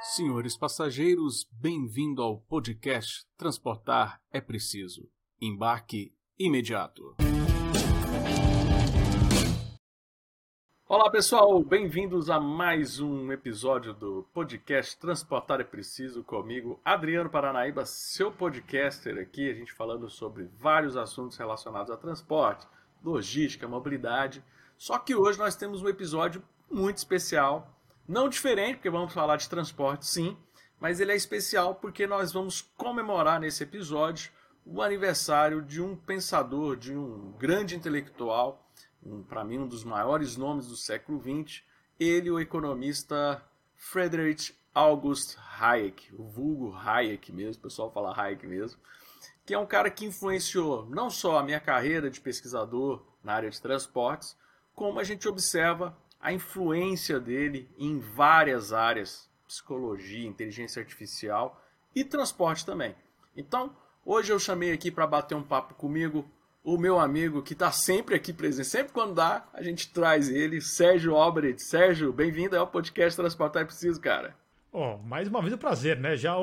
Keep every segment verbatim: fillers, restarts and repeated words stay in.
Senhores passageiros, bem-vindo ao podcast Transportar é Preciso. Embarque imediato. Olá pessoal, bem-vindos a mais um episódio do podcast Transportar é Preciso comigo, Adriano Paranaíba, seu podcaster aqui, a gente falando sobre vários assuntos relacionados a transporte, logística, mobilidade. Só que hoje nós temos um episódio muito especial. Não diferente, porque vamos falar de transporte sim, mas ele é especial porque nós vamos comemorar nesse episódio o aniversário de um pensador, de um grande intelectual, um, para mim um dos maiores nomes do século vinte, ele, o economista Friedrich August Hayek, o vulgo Hayek mesmo, o pessoal fala Hayek mesmo, que é um cara que influenciou não só a minha carreira de pesquisador na área de transportes, como a gente observa a influência dele em várias áreas, psicologia, inteligência artificial e transporte também. Então, hoje eu chamei aqui para bater um papo comigo o meu amigo que está sempre aqui presente, sempre quando dá, a gente traz ele, Sérgio Albrecht. Sérgio, bem-vindo ao podcast Transportar é Preciso, cara. Oh, mais uma vez um prazer, né? Já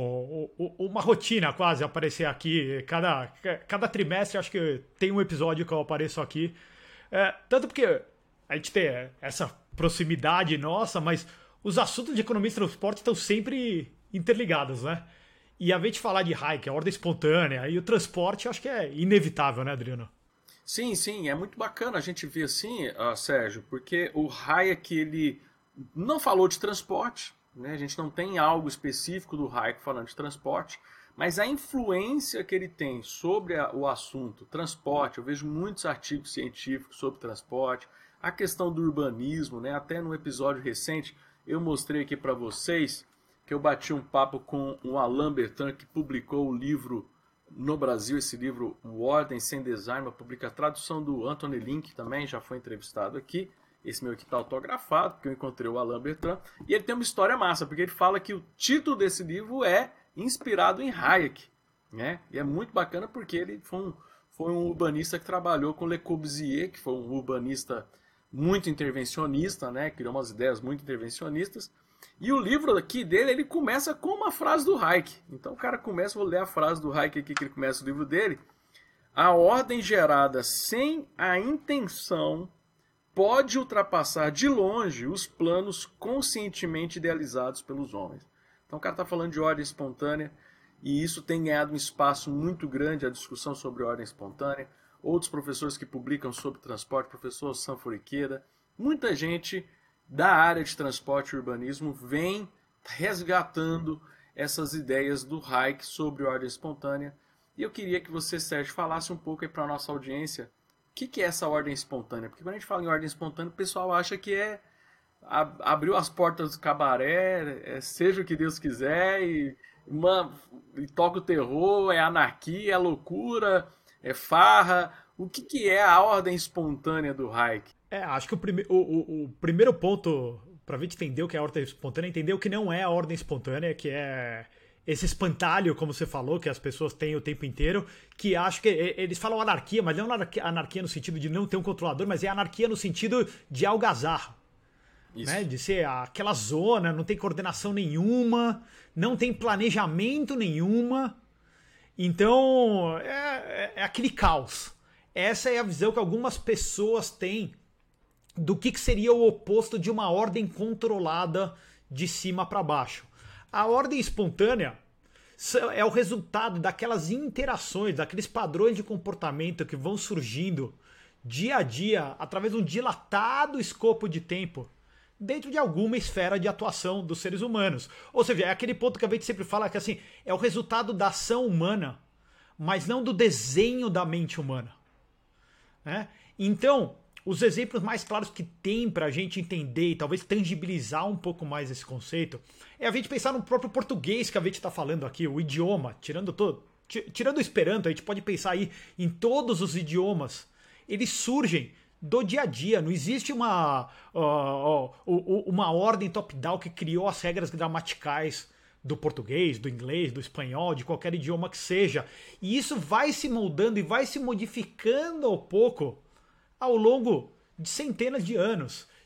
o, o, uma rotina quase aparecer aqui. Cada, cada trimestre acho que tem um episódio que eu apareço aqui. É, tanto porque a gente tem essa proximidade nossa, mas os assuntos de economia e transporte estão sempre interligados, né? E a vez de falar de Hayek, a ordem espontânea e o transporte, acho que é inevitável, né, Adriano? Sim, sim, é muito bacana a gente ver assim, uh, Sérgio, porque o Hayek, ele não falou de transporte, né? A gente não tem algo específico do Hayek falando de transporte, mas a influência que ele tem sobre a, o assunto transporte, eu vejo muitos artigos científicos sobre transporte, a questão do urbanismo, né? Até no episódio recente eu mostrei aqui para vocês que eu bati um papo com o Alain Bertrand, que publicou o livro no Brasil, esse livro O Ordem Sem Design, uma publica a tradução do Anthony Link também, já foi entrevistado aqui. Esse meu aqui está autografado, porque eu encontrei o Alain Bertrand. E ele tem uma história massa, porque ele fala que o título desse livro é inspirado em Hayek, né? E é muito bacana porque ele foi um, foi um urbanista que trabalhou com Le Corbusier, que foi um urbanista muito intervencionista, né? Criou umas ideias muito intervencionistas. E o livro aqui dele, ele começa com uma frase do Hayek. Então o cara começa, vou ler a frase do Hayek aqui, que ele começa o livro dele. A ordem gerada sem a intenção pode ultrapassar de longe os planos conscientemente idealizados pelos homens. Então o cara está falando de ordem espontânea, e isso tem ganhado um espaço muito grande, a discussão sobre ordem espontânea. Outros professores que publicam sobre transporte, professor Sanford Ikeda, muita gente da área de transporte e urbanismo vem resgatando essas ideias do Hayek sobre ordem espontânea. E eu queria que você, Sérgio, falasse um pouco aí para a nossa audiência o que, que é essa ordem espontânea. Porque quando a gente fala em ordem espontânea, o pessoal acha que é abriu as portas do cabaré, é, seja o que Deus quiser, e, uma, e toca o terror, é anarquia, é loucura, é farra. O que, que é a ordem espontânea do Hayek? É, acho que o, prime o, o, o primeiro ponto para a gente entender o que é a ordem espontânea é entender o que não é a ordem espontânea, que é esse espantalho, como você falou, que as pessoas têm o tempo inteiro, que acho que eles falam anarquia, mas não anarquia, anarquia no sentido de não ter um controlador, mas é anarquia no sentido de algazarra. Né? De ser aquela zona, não tem coordenação nenhuma, não tem planejamento nenhuma. Então, é, é aquele caos. Essa é a visão que algumas pessoas têm do que, que seria o oposto de uma ordem controlada de cima para baixo. A ordem espontânea é o resultado daquelas interações, daqueles padrões de comportamento que vão surgindo dia a dia, através de um dilatado escopo de tempo, dentro de alguma esfera de atuação dos seres humanos. Ou seja, é aquele ponto que a gente sempre fala que assim, é o resultado da ação humana, mas não do desenho da mente humana. Né? Então, os exemplos mais claros que tem para a gente entender e talvez tangibilizar um pouco mais esse conceito é a gente pensar no próprio português que a gente está falando aqui, o idioma, tirando todo, tirando o Esperanto, a gente pode pensar aí em todos os idiomas, eles surgem do dia a dia, não existe uma, uh, uh, uma ordem top-down que criou as regras gramaticais do português, do inglês, do espanhol, de qualquer idioma que seja. E isso vai se moldando e vai se modificando ao pouco ao longo de centenas de anos,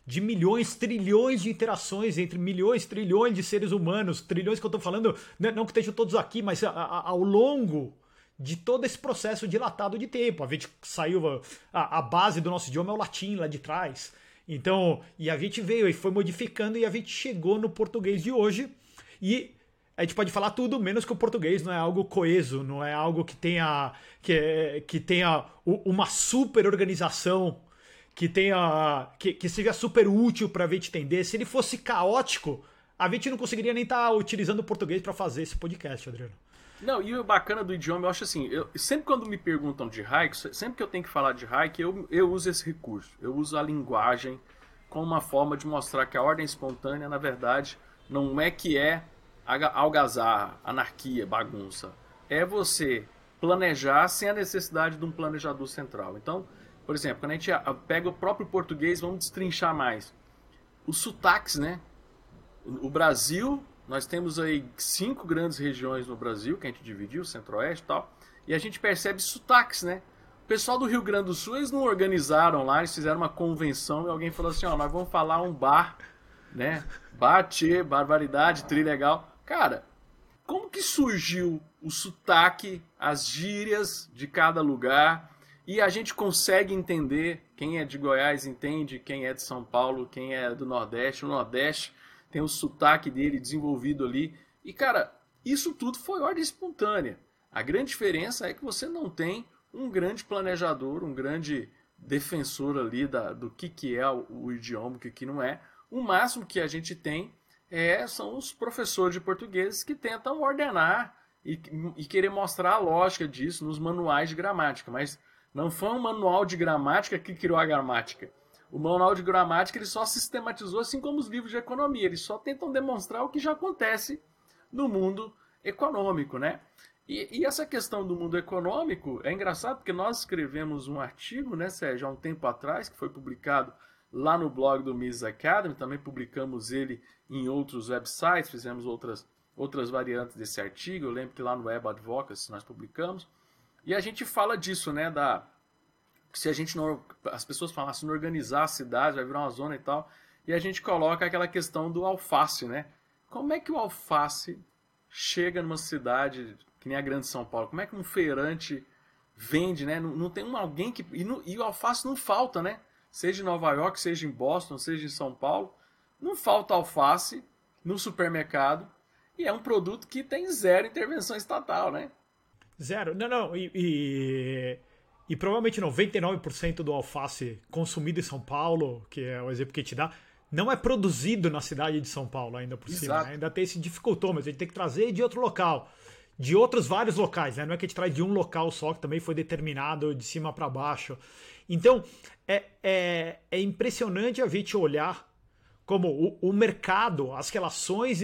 de milhões, trilhões de interações entre milhões, trilhões de seres humanos, trilhões que eu estou falando, não que estejam todos aqui, mas a, a, ao longo de todo esse processo dilatado de tempo. A gente saiu, a, a base do nosso idioma é o latim lá de trás. Então, e a gente veio e foi modificando e a gente chegou no português de hoje. E a gente pode falar tudo, menos que o português não é algo coeso, não é algo que tenha, que, que tenha uma super organização, que tenha que, que seja super útil para a gente entender. Se ele fosse caótico, a gente não conseguiria nem estar tá utilizando o português para fazer esse podcast, Adriano. Não, e o bacana do idioma, eu acho assim, eu, sempre quando me perguntam de haiku, sempre que eu tenho que falar de haiku, eu, eu uso esse recurso. Eu uso a linguagem como uma forma de mostrar que a ordem espontânea, na verdade, não é que é algazarra, anarquia, bagunça. É você planejar sem a necessidade de um planejador central. Então, por exemplo, quando a gente pega o próprio português, vamos destrinchar mais. Os sotaques, né? O Brasil... Nós temos aí cinco grandes regiões no Brasil, que a gente dividiu, centro-oeste e tal, e a gente percebe sotaques, né? O pessoal do Rio Grande do Sul, eles não organizaram lá, eles fizeram uma convenção e alguém falou assim, ó, nós vamos falar um bar, né? Bar, tchê, barbaridade, trilegal. Cara, como que surgiu o sotaque, as gírias de cada lugar, e a gente consegue entender, quem é de Goiás entende, quem é de São Paulo, quem é do Nordeste, o Nordeste tem o sotaque dele desenvolvido ali. E, cara, isso tudo foi ordem espontânea. A grande diferença é que você não tem um grande planejador, um grande defensor ali da, do que, que é o, o idioma, o que, que não é. O máximo que a gente tem é, são os professores de português que tentam ordenar e, e querer mostrar a lógica disso nos manuais de gramática. Mas não foi um manual de gramática que criou a gramática. O manual de gramática ele só sistematizou, assim como os livros de economia. Eles só tentam demonstrar o que já acontece no mundo econômico, né? E, e essa questão do mundo econômico é engraçado porque nós escrevemos um artigo, né, Sérgio, há um tempo atrás, que foi publicado lá no blog do Mises Academy. Também publicamos ele em outros websites, fizemos outras, outras variantes desse artigo. Eu lembro que lá no Web Advocacy nós publicamos. E a gente fala disso, né, da... se a gente não, as pessoas falam, se não organizar a cidade, vai virar uma zona e tal, e a gente coloca aquela questão do alface, né? Como é que o alface chega numa cidade que nem a Grande São Paulo? Como é que um feirante vende, né? Não, não tem um, alguém que... E, no, e o alface não falta, né? Seja em Nova York, seja em Boston, seja em São Paulo, não falta alface no supermercado, e é um produto que tem zero intervenção estatal, né? Zero. Não, não, e... e... E provavelmente noventa e nove por cento do alface consumido em São Paulo, que é o exemplo que a gente dá, não é produzido na cidade de São Paulo ainda por Exato. cima. Né? Ainda tem esse dificultou, mas a gente tem que trazer de outro local. De outros vários locais, né? Não é que a gente traz de um local só, que também foi determinado de cima para baixo. Então, é, é, é impressionante a gente olhar como o, o mercado, as relações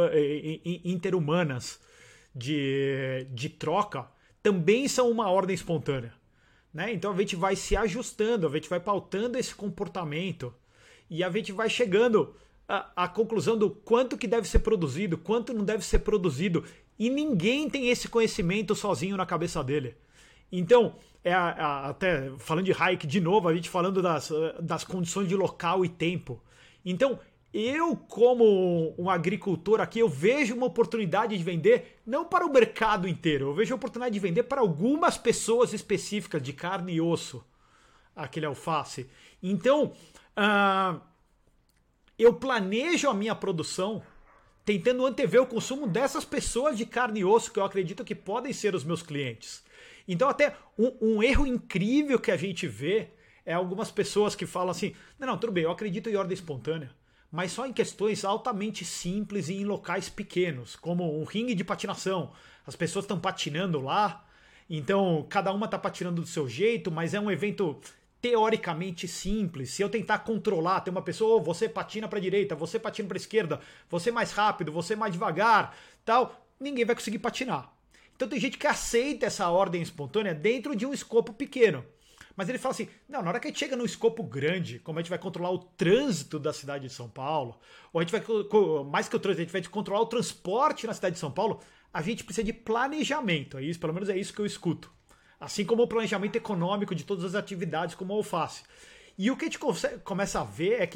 interhumanas de, de troca também são uma ordem espontânea. Né? Então a gente vai se ajustando, a gente vai pautando esse comportamento e a gente vai chegando à, à conclusão do quanto que deve ser produzido, quanto não deve ser produzido, e ninguém tem esse conhecimento sozinho na cabeça dele. Então, é a, a, até falando de Hayek de novo, a gente falando das, das condições de local e tempo. Então, eu, como um agricultor aqui, eu vejo uma oportunidade de vender não para o mercado inteiro, eu vejo a oportunidade de vender para algumas pessoas específicas de carne e osso, aquele alface. Então, uh, eu planejo a minha produção tentando antever o consumo dessas pessoas de carne e osso que eu acredito que podem ser os meus clientes. Então, até um, um erro incrível que a gente vê é algumas pessoas que falam assim, não, não, tudo bem, eu acredito em ordem espontânea, mas só em questões altamente simples e em locais pequenos, como um ringue de patinação. As pessoas estão patinando lá, então cada uma está patinando do seu jeito, mas é um evento teoricamente simples. Se eu tentar controlar, tem uma pessoa, oh, você patina para a direita, você patina para a esquerda, você mais rápido, você mais devagar, tal, ninguém vai conseguir patinar. Então tem gente que aceita essa ordem espontânea dentro de um escopo pequeno. Mas ele fala assim, não, na hora que a gente chega num escopo grande, como a gente vai controlar o trânsito da cidade de São Paulo, ou a gente vai, mais que o trânsito, a gente vai controlar o transporte na cidade de São Paulo, a gente precisa de planejamento. É isso, pelo menos é isso que eu escuto. Assim como o planejamento econômico de todas as atividades, como a alface. E o que a gente começa a ver é que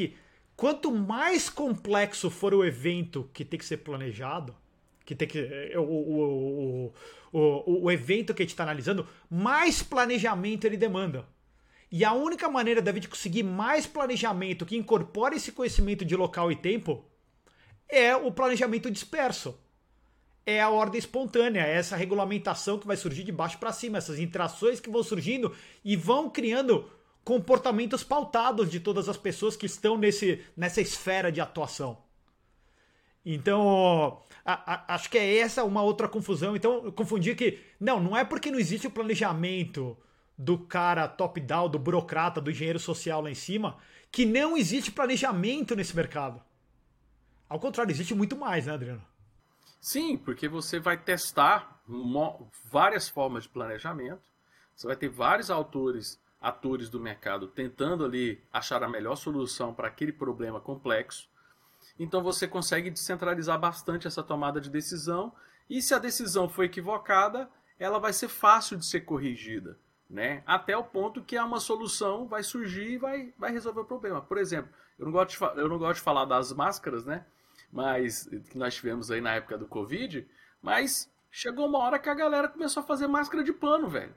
quanto mais complexo for o evento que tem que ser planejado, que tem que o, o, o, o, o evento que a gente está analisando, mais planejamento ele demanda. E a única maneira da gente conseguir mais planejamento que incorpore esse conhecimento de local e tempo é o planejamento disperso. É a ordem espontânea, é essa regulamentação que vai surgir de baixo para cima, essas interações que vão surgindo e vão criando comportamentos pautados de todas as pessoas que estão nesse, nessa esfera de atuação. Então, a, a, acho que é essa uma outra confusão. Então, eu confundi que, não, não é porque não existe o planejamento do cara top-down, do burocrata, do engenheiro social lá em cima, que não existe planejamento nesse mercado. Ao contrário, existe muito mais, né, Adriano? Sim, porque você vai testar várias formas de planejamento, você vai ter vários autores, atores do mercado tentando ali achar a melhor solução para aquele problema complexo. Então você consegue descentralizar bastante essa tomada de decisão e se a decisão for equivocada, ela vai ser fácil de ser corrigida, né? Até o ponto que uma solução vai surgir e vai, vai resolver o problema. Por exemplo, eu não gosto de, eu não gosto de falar das máscaras, né? Mas que nós tivemos aí na época do Covid, mas chegou uma hora que a galera começou a fazer máscara de pano, velho.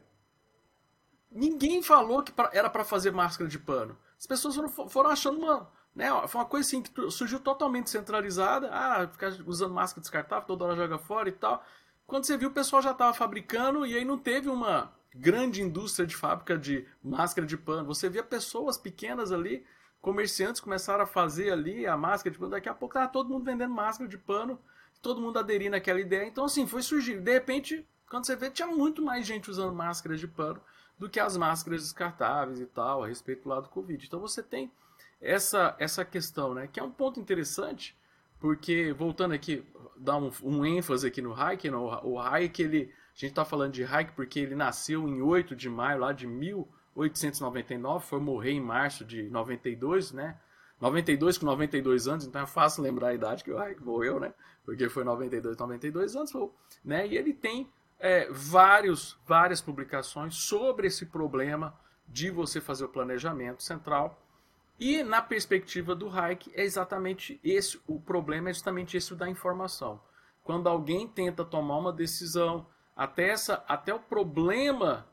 Ninguém falou que era para fazer máscara de pano. As pessoas foram, foram achando uma, né, foi uma coisa assim que surgiu totalmente centralizada. Ah, ficar usando máscara descartável, toda hora joga fora e tal. Quando você viu, o pessoal já estava fabricando e aí não teve uma grande indústria de fábrica de máscara de pano. Você via pessoas pequenas ali, comerciantes começaram a fazer ali a máscara de pano. Daqui a pouco estava todo mundo vendendo máscara de pano, todo mundo aderindo àquela ideia. Então, assim, foi surgir. De repente, quando você vê, tinha muito mais gente usando máscaras de pano do que as máscaras descartáveis e tal, a respeito do lado do Covid. Então, você tem essa, essa questão, né? Que é um ponto interessante, porque, voltando aqui, dar um, um ênfase aqui no Hayek, no, o Hayek, ele, a gente está falando de Hayek porque ele nasceu em oito de maio lá de mil oitocentos e noventa e nove, foi morrer em março de noventa e dois, né? noventa e dois com noventa e dois anos, então é fácil lembrar a idade que o Hayek morreu, né? Porque foi noventa e dois, noventa e dois anos, né? E ele tem é, vários, várias publicações sobre esse problema de você fazer o planejamento central. E na perspectiva do Hayek é exatamente esse, o problema é justamente esse da informação. Quando alguém tenta tomar uma decisão, até, essa, até o problema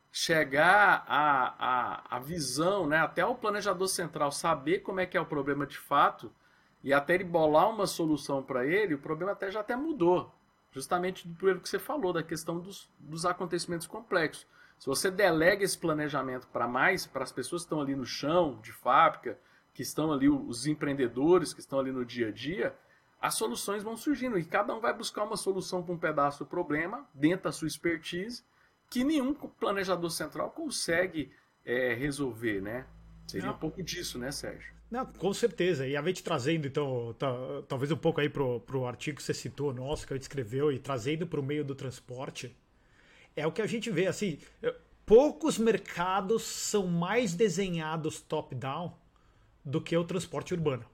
chegar à, à, à visão, né? Até o planejador central saber como é que é o problema de fato e até ele bolar uma solução para ele, o problema até já até mudou. Justamente pelo que você falou, da questão dos, dos acontecimentos complexos. Se você delega esse planejamento para mais, para as pessoas que estão ali no chão de fábrica, que estão ali, os empreendedores que estão ali no dia a dia, as soluções vão surgindo e cada um vai buscar uma solução para um pedaço do problema, dentro da sua expertise, que nenhum planejador central consegue é, resolver, né? Seria Não. um pouco disso, né, Sérgio? Não, com certeza. E a gente trazendo, então, tá, talvez um pouco aí pro, pro artigo que você citou, nosso, que a gente escreveu, e trazendo para o meio do transporte, é o que a gente vê, assim, poucos mercados são mais desenhados top-down do que o transporte urbano.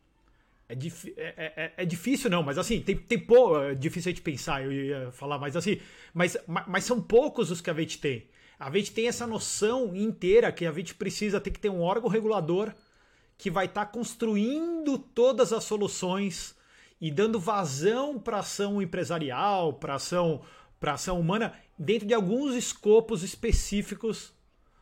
É, dif, é, é, é difícil não, mas assim, tem, tem pô, é difícil a gente pensar, eu ia falar, mas assim, mas, mas são poucos os que a gente tem. A gente tem essa noção inteira que a gente precisa ter que ter um órgão regulador que vai estar tá construindo todas as soluções e dando vazão para ação empresarial, para ação, para ação humana, dentro de alguns escopos específicos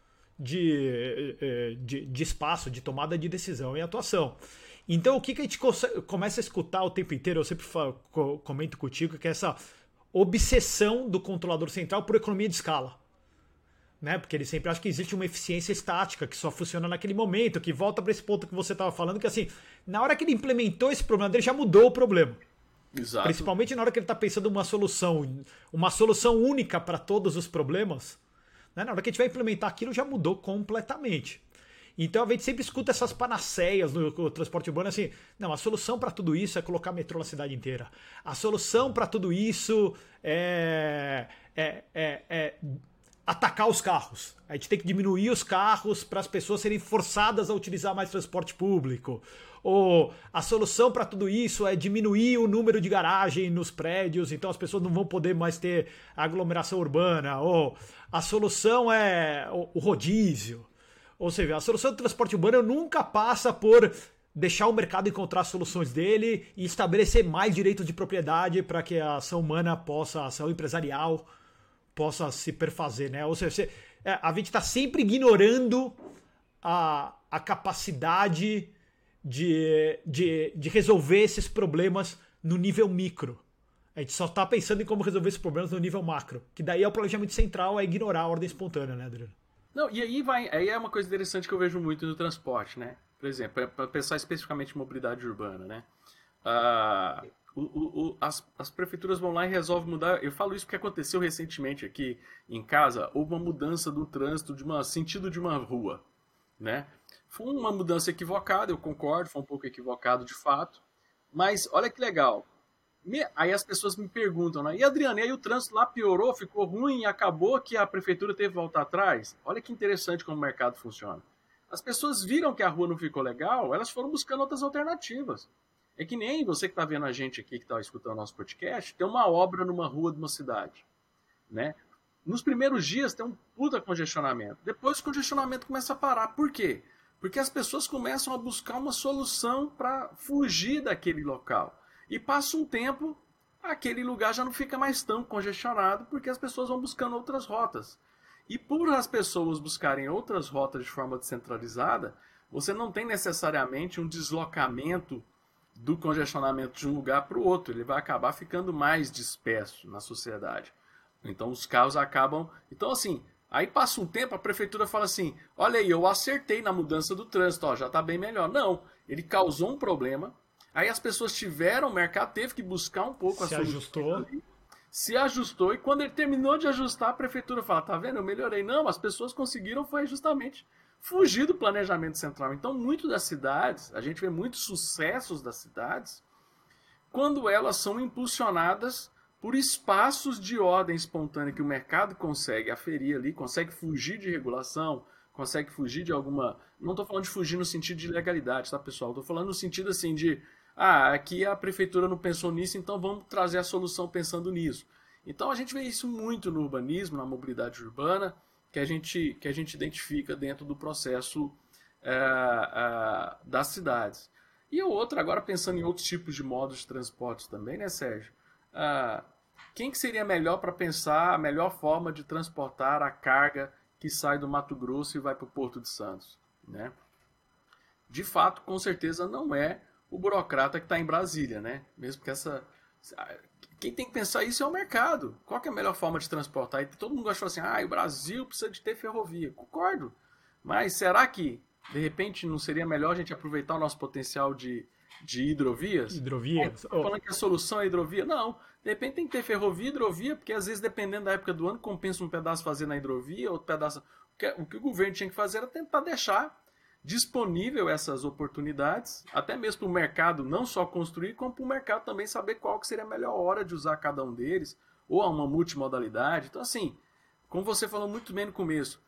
de, de, de espaço, de tomada de decisão e atuação. Então, o que, que a gente começa a escutar o tempo inteiro, eu sempre falo, comento contigo, que é essa obsessão do controlador central por economia de escala. Né? Porque ele sempre acha que existe uma eficiência estática, que só funciona naquele momento, que volta para esse ponto que você estava falando, que assim, na hora que ele implementou esse problema dele, já mudou o problema. Exato. Principalmente na hora que ele está pensando uma solução, uma solução única para todos os problemas, né? Na hora que a gente vai implementar aquilo, já mudou completamente. Então a gente sempre escuta essas panaceias no, no transporte urbano, assim, não, a solução para tudo isso é colocar metrô na cidade inteira. A solução para tudo isso é, é, é, é atacar os carros. A gente tem que diminuir os carros para as pessoas serem forçadas a utilizar mais transporte público. Ou a solução para tudo isso é diminuir o número de garagem nos prédios, então as pessoas não vão poder mais ter aglomeração urbana. Ou a solução é o rodízio. Ou seja, a solução do transporte urbano nunca passa por deixar o mercado encontrar as soluções dele e estabelecer mais direitos de propriedade para que a ação humana possa, a ação empresarial possa se perfazer, né? Ou seja, a gente está sempre ignorando a, a capacidade de, de, de resolver esses problemas no nível micro. A gente só está pensando em como resolver esses problemas no nível macro, que daí é o planejamento central, é ignorar a ordem espontânea, né, Adriano? Não, e aí vai, aí é uma coisa interessante que eu vejo muito no transporte, né? Por exemplo, para pensar especificamente em mobilidade urbana, né? Ah, o, o, o, as, as prefeituras vão lá e resolvem mudar. Eu falo isso porque aconteceu recentemente aqui em casa, houve uma mudança do trânsito de uma sentido de uma rua, né? Foi uma mudança equivocada, eu concordo, foi um pouco equivocado de fato, mas olha que legal. Me, aí as pessoas me perguntam, né? E Adriano, e aí o trânsito lá piorou, ficou ruim e acabou que a prefeitura teve que voltar atrás? Olha que interessante como o mercado funciona. As pessoas viram que a rua não ficou legal, elas foram buscando outras alternativas. É que nem você que está vendo a gente aqui, que está escutando nosso podcast, tem uma obra numa rua de uma cidade, né? Nos primeiros dias tem um puta congestionamento. Depois o congestionamento começa a parar. Por quê? Porque as pessoas começam a buscar uma solução para fugir daquele local. E passa um tempo, aquele lugar já não fica mais tão congestionado, porque as pessoas vão buscando outras rotas. E por as pessoas buscarem outras rotas de forma descentralizada, você não tem necessariamente um deslocamento do congestionamento de um lugar para o outro. Ele vai acabar ficando mais disperso na sociedade. Então os carros acabam... Então assim, aí passa um tempo, a prefeitura fala assim, olha aí, eu acertei na mudança do trânsito, ó, já está bem melhor. Não, ele causou um problema. Aí as pessoas tiveram, o mercado teve que buscar um pouco a se solução. ajustou. Ali, se ajustou, e quando ele terminou de ajustar, a prefeitura fala, tá vendo, eu melhorei. Não, as pessoas conseguiram foi justamente fugir do planejamento central. Então, muito das cidades, a gente vê muitos sucessos das cidades, quando elas são impulsionadas por espaços de ordem espontânea que o mercado consegue aferir ali, consegue fugir de regulação, consegue fugir de alguma... Não estou falando de fugir no sentido de legalidade, tá, pessoal? Estou falando no sentido assim de... Ah, aqui a prefeitura não pensou nisso, então vamos trazer a solução pensando nisso. Então a gente vê isso muito no urbanismo, na mobilidade urbana, que a gente, que a gente identifica dentro do processo é, é, das cidades. E o outro, agora pensando em outros tipos de modos de transporte também, né, Sérgio? Ah, quem que seria melhor para pensar a melhor forma de transportar a carga que sai do Mato Grosso e vai para o Porto de Santos, né? De fato, com certeza não é o burocrata que está em Brasília, né? Mesmo que essa... Quem tem que pensar isso é o mercado. Qual que é a melhor forma de transportar? E todo mundo achou assim, ah, o Brasil precisa de ter ferrovia. Concordo. Mas será que, de repente, não seria melhor a gente aproveitar o nosso potencial de, de hidrovias? Hidrovias? Estou falando que a solução é hidrovia? Não. De repente tem que ter ferrovia e hidrovia, porque às vezes, dependendo da época do ano, compensa um pedaço fazer na hidrovia, outro pedaço... O que o governo tinha que fazer era tentar deixar disponível essas oportunidades, até mesmo para o mercado não só construir, como para o mercado também saber qual que seria a melhor hora de usar cada um deles, ou a uma multimodalidade. Então, assim, como você falou muito bem no começo,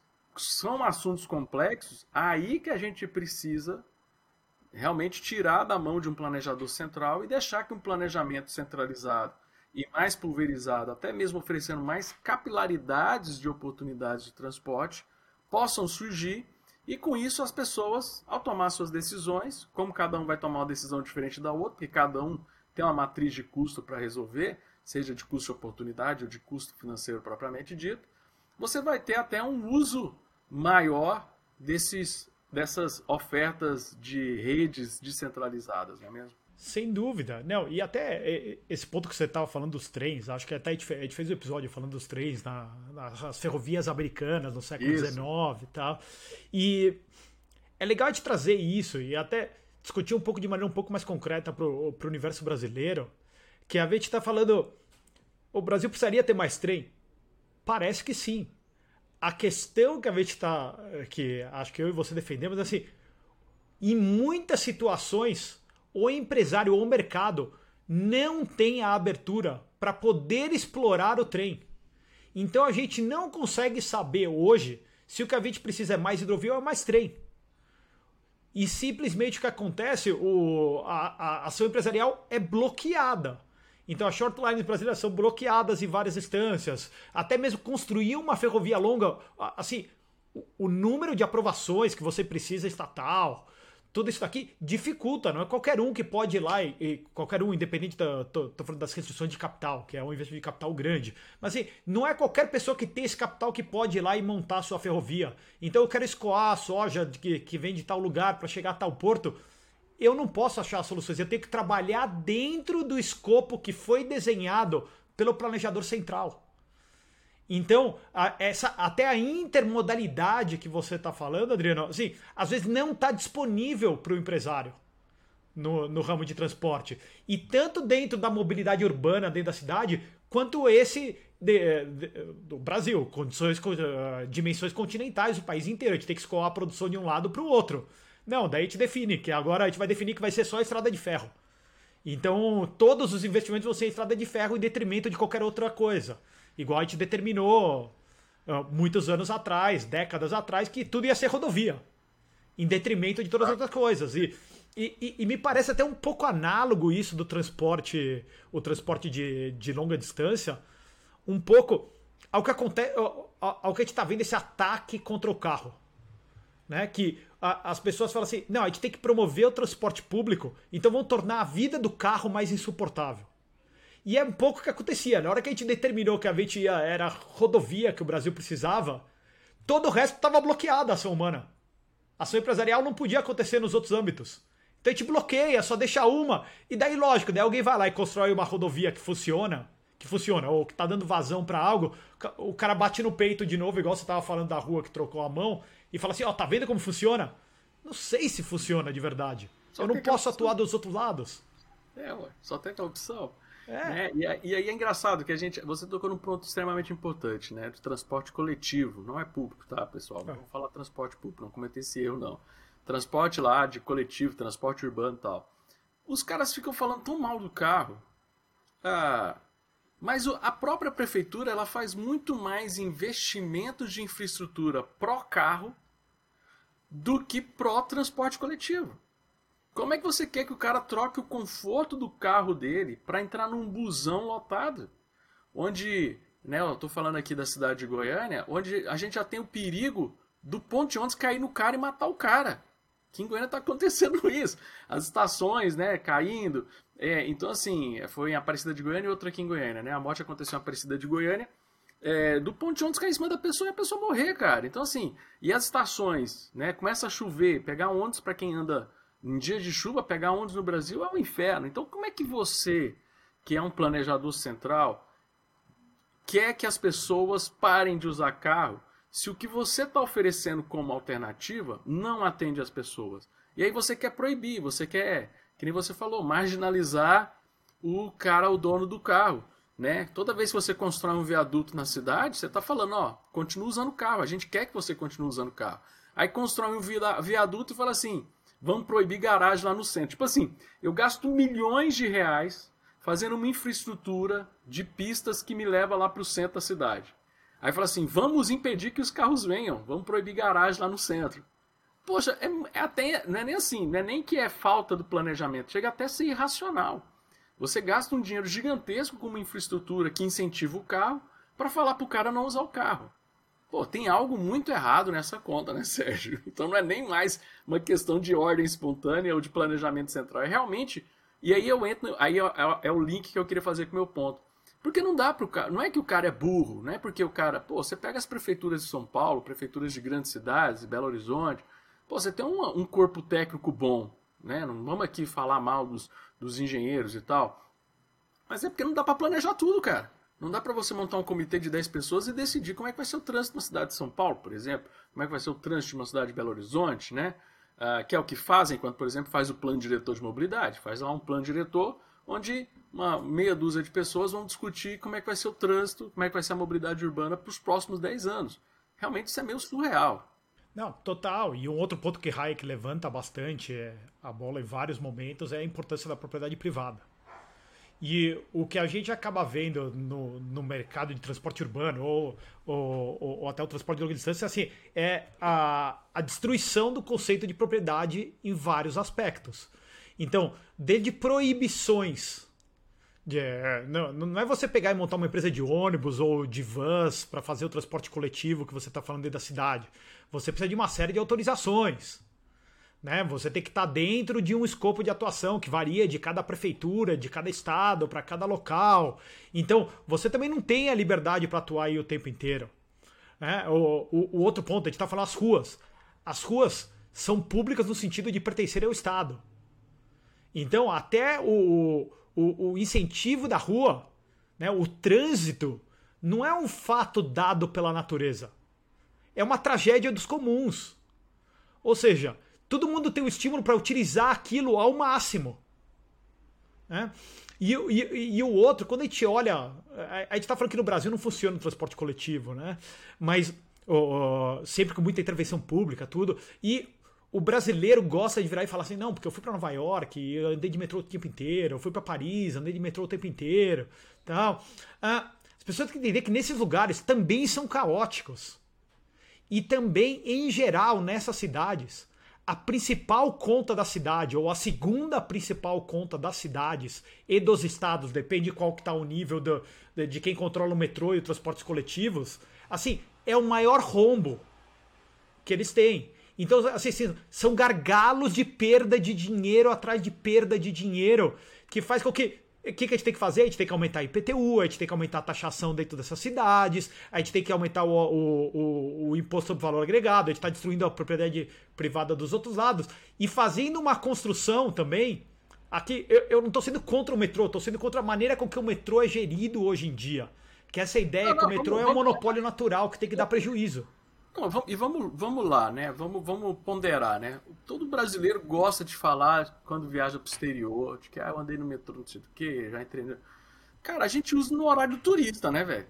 são assuntos complexos, aí que a gente precisa realmente tirar da mão de um planejador central e deixar que um planejamento centralizado e mais pulverizado, até mesmo oferecendo mais capilaridades de oportunidades de transporte, possam surgir. E com isso as pessoas, ao tomar suas decisões, como cada um vai tomar uma decisão diferente da outra, porque cada um tem uma matriz de custo para resolver, seja de custo de oportunidade ou de custo financeiro propriamente dito, você vai ter até um uso maior desses, dessas ofertas de redes descentralizadas, não é mesmo? Sem dúvida. Não, e até esse ponto que você estava falando dos trens, acho que até a gente fez um episódio falando dos trens na, nas ferrovias americanas no século dezenove e tal. E é legal a gente trazer isso e até discutir um pouco de maneira um pouco mais concreta para o universo brasileiro, que a gente está falando, o Brasil precisaria ter mais trem? Parece que sim. A questão que a gente está, que acho que eu e você defendemos, é assim, em muitas situações o empresário ou o mercado não tem a abertura para poder explorar o trem. Então a gente não consegue saber hoje se o que a gente precisa é mais hidrovia ou é mais trem. E simplesmente o que acontece, o, a, a ação empresarial é bloqueada. Então as short lines brasileiras são bloqueadas em várias instâncias. Até mesmo construir uma ferrovia longa, assim, o, o número de aprovações que você precisa estatal, tudo isso daqui dificulta, não é qualquer um que pode ir lá e, e qualquer um, independente, da, tô, tô falando das restrições de capital, que é um investimento de capital grande, mas assim, não é qualquer pessoa que tem esse capital que pode ir lá e montar a sua ferrovia. Então eu quero escoar a soja que, que vem de tal lugar para chegar a tal porto. Eu não posso achar soluções, eu tenho que trabalhar dentro do escopo que foi desenhado pelo planejador central. Então, a, essa, até a intermodalidade que você está falando, Adriano, assim, às vezes não está disponível para o empresário no, no ramo de transporte. E tanto dentro da mobilidade urbana, dentro da cidade, quanto esse de, de, do Brasil, condições, uh, dimensões continentais, o país inteiro. A gente tem que escoar a produção de um lado para o outro. Não, daí a gente define, que agora a gente vai definir que vai ser só a estrada de ferro. Então, todos os investimentos vão ser estrada de ferro em detrimento de qualquer outra coisa. Igual a gente determinou uh, muitos anos atrás, décadas atrás, que tudo ia ser rodovia, em detrimento de todas as outras coisas. E, e, e me parece até um pouco análogo isso do transporte, o transporte de, de longa distância, um pouco ao que acontece, ao, ao que a gente está vendo esse ataque contra o carro. Né? Que a, as pessoas falam assim, não, a gente tem que promover o transporte público, então vão tornar a vida do carro mais insuportável. E é um pouco o que acontecia. Na hora que a gente determinou que a gente ia, era a rodovia que o Brasil precisava, todo o resto estava bloqueado, a ação humana. A ação empresarial não podia acontecer nos outros âmbitos. Então a gente bloqueia, só deixa uma. E daí, lógico, daí alguém vai lá e constrói uma rodovia que funciona, que funciona, ou que está dando vazão para algo, o cara bate no peito de novo, igual você estava falando da rua que trocou a mão, e fala assim, ó, oh, tá vendo como funciona? Não sei se funciona de verdade. Só eu não posso atuar dos outros lados. É, ué, só tem aquela opção. É. Né? E, e aí é engraçado que a gente. Você tocou num ponto extremamente importante, né? Do transporte coletivo. Não é público, tá, pessoal? Não vamos falar transporte público, não cometer esse erro, não. Transporte lá de coletivo, transporte urbano e tal. Os caras ficam falando tão mal do carro. Ah, mas a própria prefeitura ela faz muito mais investimentos de infraestrutura pró-carro do que pró-transporte coletivo. Como é que você quer que o cara troque o conforto do carro dele para entrar num busão lotado? Onde, né, eu tô falando aqui da cidade de Goiânia, onde a gente já tem o perigo do ponto de ônibus cair no cara e matar o cara. Aqui em Goiânia tá acontecendo isso. As estações, né, caindo. É, então, assim, foi em Aparecida de Goiânia e outra aqui em Goiânia, né? A morte aconteceu em Aparecida de Goiânia. É, do ponto de ônibus cair em cima da pessoa e a pessoa morrer, cara. Então, assim, e as estações, né? Começa a chover, pegar ônibus para quem anda em dias de chuva, pegar ônibus no Brasil é um inferno. Então, como é que você, que é um planejador central, quer que as pessoas parem de usar carro se o que você está oferecendo como alternativa não atende as pessoas? E aí você quer proibir, você quer, que nem você falou, marginalizar o cara, o dono do carro. Né? Toda vez que você constrói um viaduto na cidade, você está falando, ó, continua usando o carro, a gente quer que você continue usando o carro. Aí constrói um viaduto e fala assim, vamos proibir garagem lá no centro. Tipo assim, eu gasto milhões de reais fazendo uma infraestrutura de pistas que me leva lá para o centro da cidade. Aí fala assim, vamos impedir que os carros venham, vamos proibir garagem lá no centro. Poxa, é, é até, não é nem assim, não é nem que é falta do planejamento, chega até a ser irracional. Você gasta um dinheiro gigantesco com uma infraestrutura que incentiva o carro para falar para o cara não usar o carro. Pô, tem algo muito errado nessa conta, né, Sérgio? Então não é nem mais uma questão de ordem espontânea ou de planejamento central. É realmente... E aí eu entro... Aí é, é, é o link que eu queria fazer com o meu ponto. Porque não dá para o cara... Não é que o cara é burro, não é porque o cara... Pô, você pega as prefeituras de São Paulo, prefeituras de grandes cidades, Belo Horizonte... Pô, você tem um, um corpo técnico bom, né? Não vamos aqui falar mal dos, dos engenheiros e tal. Mas é porque não dá para planejar tudo, cara. Não dá para você montar um comitê de dez pessoas e decidir como é que vai ser o trânsito na cidade de São Paulo, por exemplo. Como é que vai ser o trânsito de uma cidade de Belo Horizonte, né? Uh, que é o que fazem quando, por exemplo, faz o plano diretor de mobilidade. Faz lá um plano diretor onde uma meia dúzia de pessoas vão discutir como é que vai ser o trânsito, como é que vai ser a mobilidade urbana para os próximos dez anos. Realmente isso é meio surreal. Não, total. E um outro ponto que Hayek levanta bastante é, a bola em vários momentos é a importância da propriedade privada. E o que a gente acaba vendo no, no mercado de transporte urbano ou, ou, ou até o transporte de longa distância assim, é a, a destruição do conceito de propriedade em vários aspectos. Então, desde proibições. De, não, não é você pegar e montar uma empresa de ônibus ou de vans para fazer o transporte coletivo que você está falando dentro da cidade. Você precisa de uma série de autorizações. Né? Você tem que estar dentro de um escopo de atuação que varia de cada prefeitura, de cada estado, para cada local. Então, você também não tem a liberdade para atuar aí o tempo inteiro. Né? O, o, o outro ponto, a gente está falando as ruas. As ruas são públicas no sentido de pertencer ao Estado. Então, até o, o, o incentivo da rua, né, o trânsito, não é um fato dado pela natureza. É uma tragédia dos comuns. Ou seja, todo mundo tem o estímulo para utilizar aquilo ao máximo. Né? E, e, e o outro, quando a gente olha... A gente está falando que no Brasil não funciona o transporte coletivo, né? Mas oh, sempre com muita intervenção pública, tudo. E o brasileiro gosta de virar e falar assim, não, porque eu fui para Nova York, eu andei de metrô o tempo inteiro, eu fui para Paris, andei de metrô o tempo inteiro. Tal. Ah, as pessoas têm que entender que nesses lugares também são caóticos. E também, em geral, nessas cidades... A principal conta da cidade, ou a segunda principal conta das cidades e dos estados, depende de qual que está o nível do, de, de quem controla o metrô e os transportes coletivos, assim, é o maior rombo que eles têm. Então, assim, assim, são gargalos de perda de dinheiro atrás de perda de dinheiro, que faz com que... O que, que a gente tem que fazer? A gente tem que aumentar a I P T U, a gente tem que aumentar a taxação dentro dessas cidades, a gente tem que aumentar o, o, o, o imposto sobre valor agregado, a gente está destruindo a propriedade privada dos outros lados e fazendo uma construção também. Aqui, eu, eu não estou sendo contra o metrô, estou sendo contra a maneira com que o metrô é gerido hoje em dia. Que essa ideia não, não, que o metrô vamos, é um vamos, monopólio natural que tem que dar prejuízo. Não, vamos, e vamos, vamos lá, né? Vamos, vamos ponderar, né? Todo brasileiro gosta de falar quando viaja pro exterior, de que ah, eu andei no metrô, não sei do que, já entrei no... Cara, a gente usa no horário do turista, né, velho?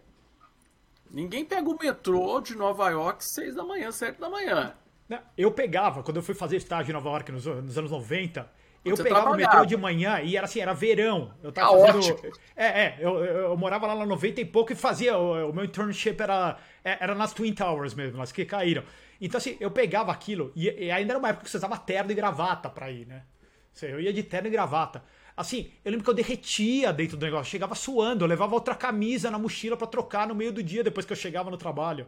Ninguém pega o metrô de Nova York seis da manhã, sete da manhã. Eu pegava, quando eu fui fazer estágio em Nova York nos, nos anos noventa, eu Você pegava o metrô de manhã e era assim, era verão. Eu tava fazendo. É, é, eu, eu, eu morava lá na noventa e pouco e fazia. O, o meu internship era, era nas Twin Towers mesmo, nas que caíram. Então, assim, eu pegava aquilo, e, e ainda era uma época que você usava terno e gravata pra ir, né? Eu ia de terno e gravata. Assim, eu lembro que eu derretia dentro do negócio, chegava suando, eu levava outra camisa na mochila pra trocar no meio do dia depois que eu chegava no trabalho.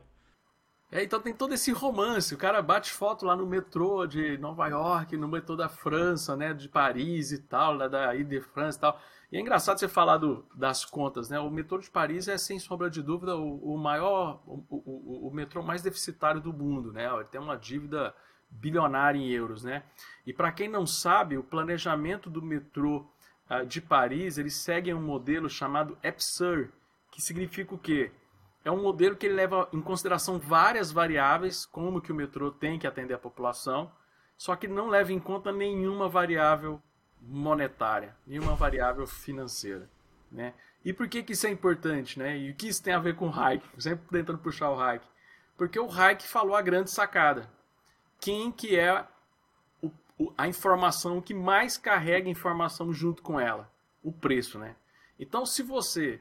É, então tem todo esse romance, o cara bate foto lá no metrô de Nova York, no metrô da França, né, de Paris e tal, da, da Ile de France e tal. E é engraçado você falar do, das contas, né, o metrô de Paris é, sem sombra de dúvida, o, o maior, o, o, o metrô mais deficitário do mundo, né, ele tem uma dívida bilionária em euros, né. E para quem não sabe, o planejamento do metrô uh, de Paris, ele segue um modelo chamado E P S R, que significa o quê? É um modelo que ele leva em consideração várias variáveis, como que o metrô tem que atender a população, só que não leva em conta nenhuma variável monetária, nenhuma variável financeira. Né? E por que, que isso é importante? Né? E o que isso tem a ver com o Hayek? Sempre tentando puxar o Hayek. Porque o Hayek falou a grande sacada. Quem que é o, o, a informação que mais carrega informação junto com ela? O preço. Né? Então, se você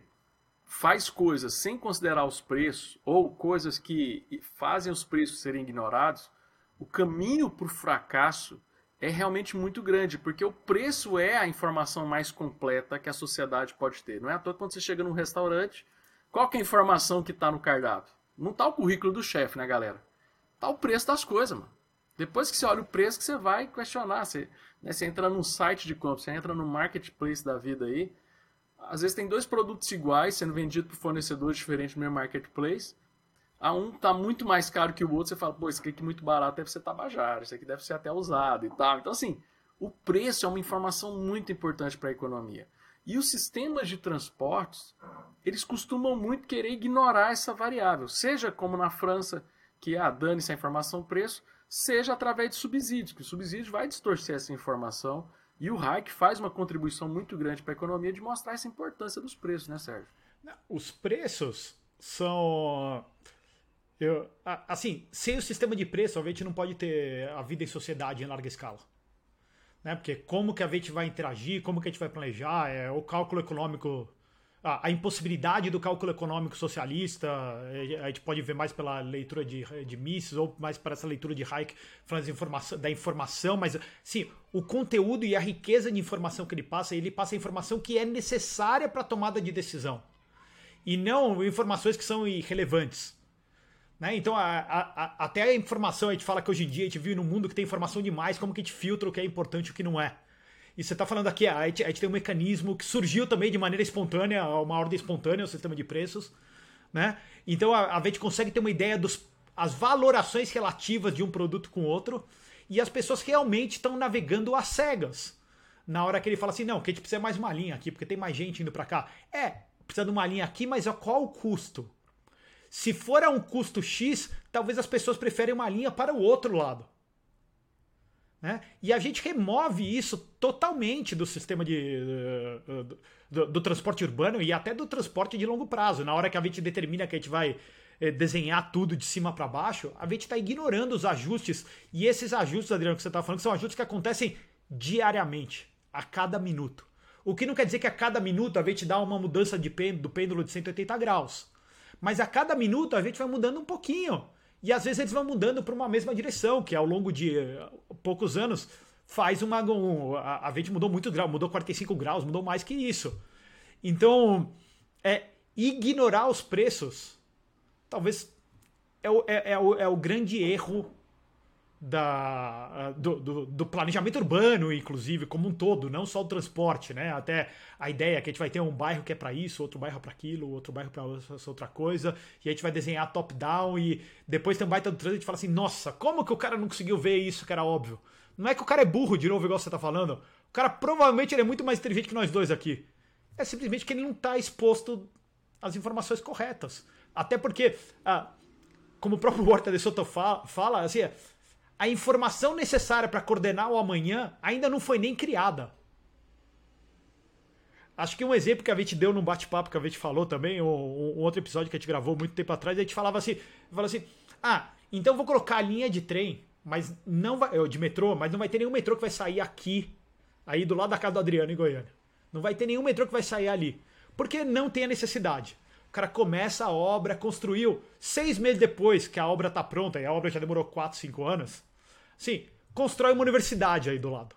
faz coisas sem considerar os preços ou coisas que fazem os preços serem ignorados, o caminho para o fracasso é realmente muito grande, porque o preço é a informação mais completa que a sociedade pode ter. Não é à toa quando você chega num restaurante, qual que é a informação que está no cardápio? Não está o currículo do chefe, né, galera? Está o preço das coisas, mano. Depois que você olha o preço, que você vai questionar. Você, né, você entra num site de compra, você entra no marketplace da vida aí, às vezes tem dois produtos iguais sendo vendidos por fornecedores diferentes no mesmo marketplace. A um está muito mais caro que o outro. Você fala, pô, esse aqui é muito barato, deve ser Tabajara, esse aqui deve ser até usado e tal. Então, assim, o preço é uma informação muito importante para a economia. E os sistemas de transportes, eles costumam muito querer ignorar essa variável. Seja como na França, que é a dane-se a informação preço, seja através de subsídios, que o subsídio vai distorcer essa informação. E o Hayek faz uma contribuição muito grande para a economia de mostrar essa importância dos preços, né, Sérgio? Os preços são... Eu, assim, sem o sistema de preço, a gente não pode ter a vida em sociedade em larga escala. Né? Porque como que a gente vai interagir, como que a gente vai planejar, é, o cálculo econômico... A, a impossibilidade do cálculo econômico socialista, a gente pode ver mais pela leitura de, de Mises ou mais para essa leitura de Hayek falando de informação, da informação, mas sim, o conteúdo e a riqueza de informação que ele passa, ele passa a informação que é necessária para a tomada de decisão e não informações que são irrelevantes. Né? Então, a, a, a, até a informação, a gente fala que hoje em dia a gente vive num mundo que tem informação demais, como que a gente filtra o que é importante e o que não é. E você está falando aqui, a gente, a gente tem um mecanismo que surgiu também de maneira espontânea, uma ordem espontânea, o sistema de preços. Né? Então, a, a gente consegue ter uma ideia dos as valorações relativas de um produto com outro, e as pessoas realmente estão navegando às cegas. Na hora que ele fala assim, não, que a gente precisa mais uma linha aqui, porque tem mais gente indo para cá. É, precisa de uma linha aqui, mas a qual o custo? Se for a um custo X, talvez as pessoas preferem uma linha para o outro lado. Né? E a gente remove isso totalmente do sistema de, do, do, do transporte urbano e até do transporte de longo prazo. Na hora que a gente determina que a gente vai desenhar tudo de cima para baixo, a gente está ignorando os ajustes. E esses ajustes, Adriano, que você está falando, são ajustes que acontecem diariamente, a cada minuto. O que não quer dizer que a cada minuto a gente dá uma mudança de pêndulo, do pêndulo de cento e oitenta graus. Mas a cada minuto a gente vai mudando um pouquinho. E às vezes eles vão mudando para uma mesma direção, que ao longo de uh, poucos anos faz uma... Um, a, a gente mudou muito grau, mudou quarenta e cinco graus, mudou mais que isso. Então, é, ignorar os preços talvez é o, é, é o, é o grande erro da, do, do, do planejamento urbano, inclusive, como um todo, não só o transporte, né? Até a ideia que a gente vai ter um bairro que é para isso, outro bairro para aquilo, outro bairro para outra coisa, e a gente vai desenhar top-down, e depois tem um baita do trânsito e fala assim, nossa, como que o cara não conseguiu ver isso que era óbvio? Não é que o cara é burro, de novo, igual você tá falando. O cara provavelmente ele é muito mais inteligente que nós dois aqui. É simplesmente que ele não está exposto às informações corretas. Até porque, ah, como o próprio Horta de Soto fala, fala assim, a informação necessária para coordenar o amanhã ainda não foi nem criada. Acho que um exemplo que a gente deu num bate-papo que a gente falou também, um, um outro episódio que a gente gravou muito tempo atrás, a gente falava assim, falava assim, ah, então vou colocar a linha de trem, mas não vai, de metrô, mas não vai ter nenhum metrô que vai sair aqui, aí do lado da casa do Adriano em Goiânia. Não vai ter nenhum metrô que vai sair ali, porque não tem a necessidade. O cara começa a obra, construiu, seis meses depois que a obra tá pronta, e a obra já demorou quatro, cinco anos, sim, constrói uma universidade aí do lado.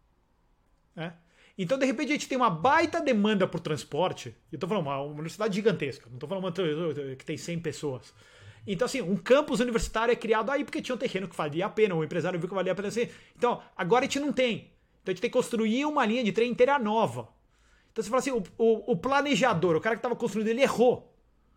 É? Então, de repente, a gente tem uma baita demanda por transporte. Eu tô falando uma universidade gigantesca, não tô falando uma que tem cem pessoas. Então, assim, um campus universitário é criado aí porque tinha um terreno que valia a pena, o empresário viu que valia a pena. Assim. Então, agora a gente não tem. Então, a gente tem que construir uma linha de trem inteira nova. Então, você fala assim, o, o, o planejador, o cara que estava construindo, ele errou.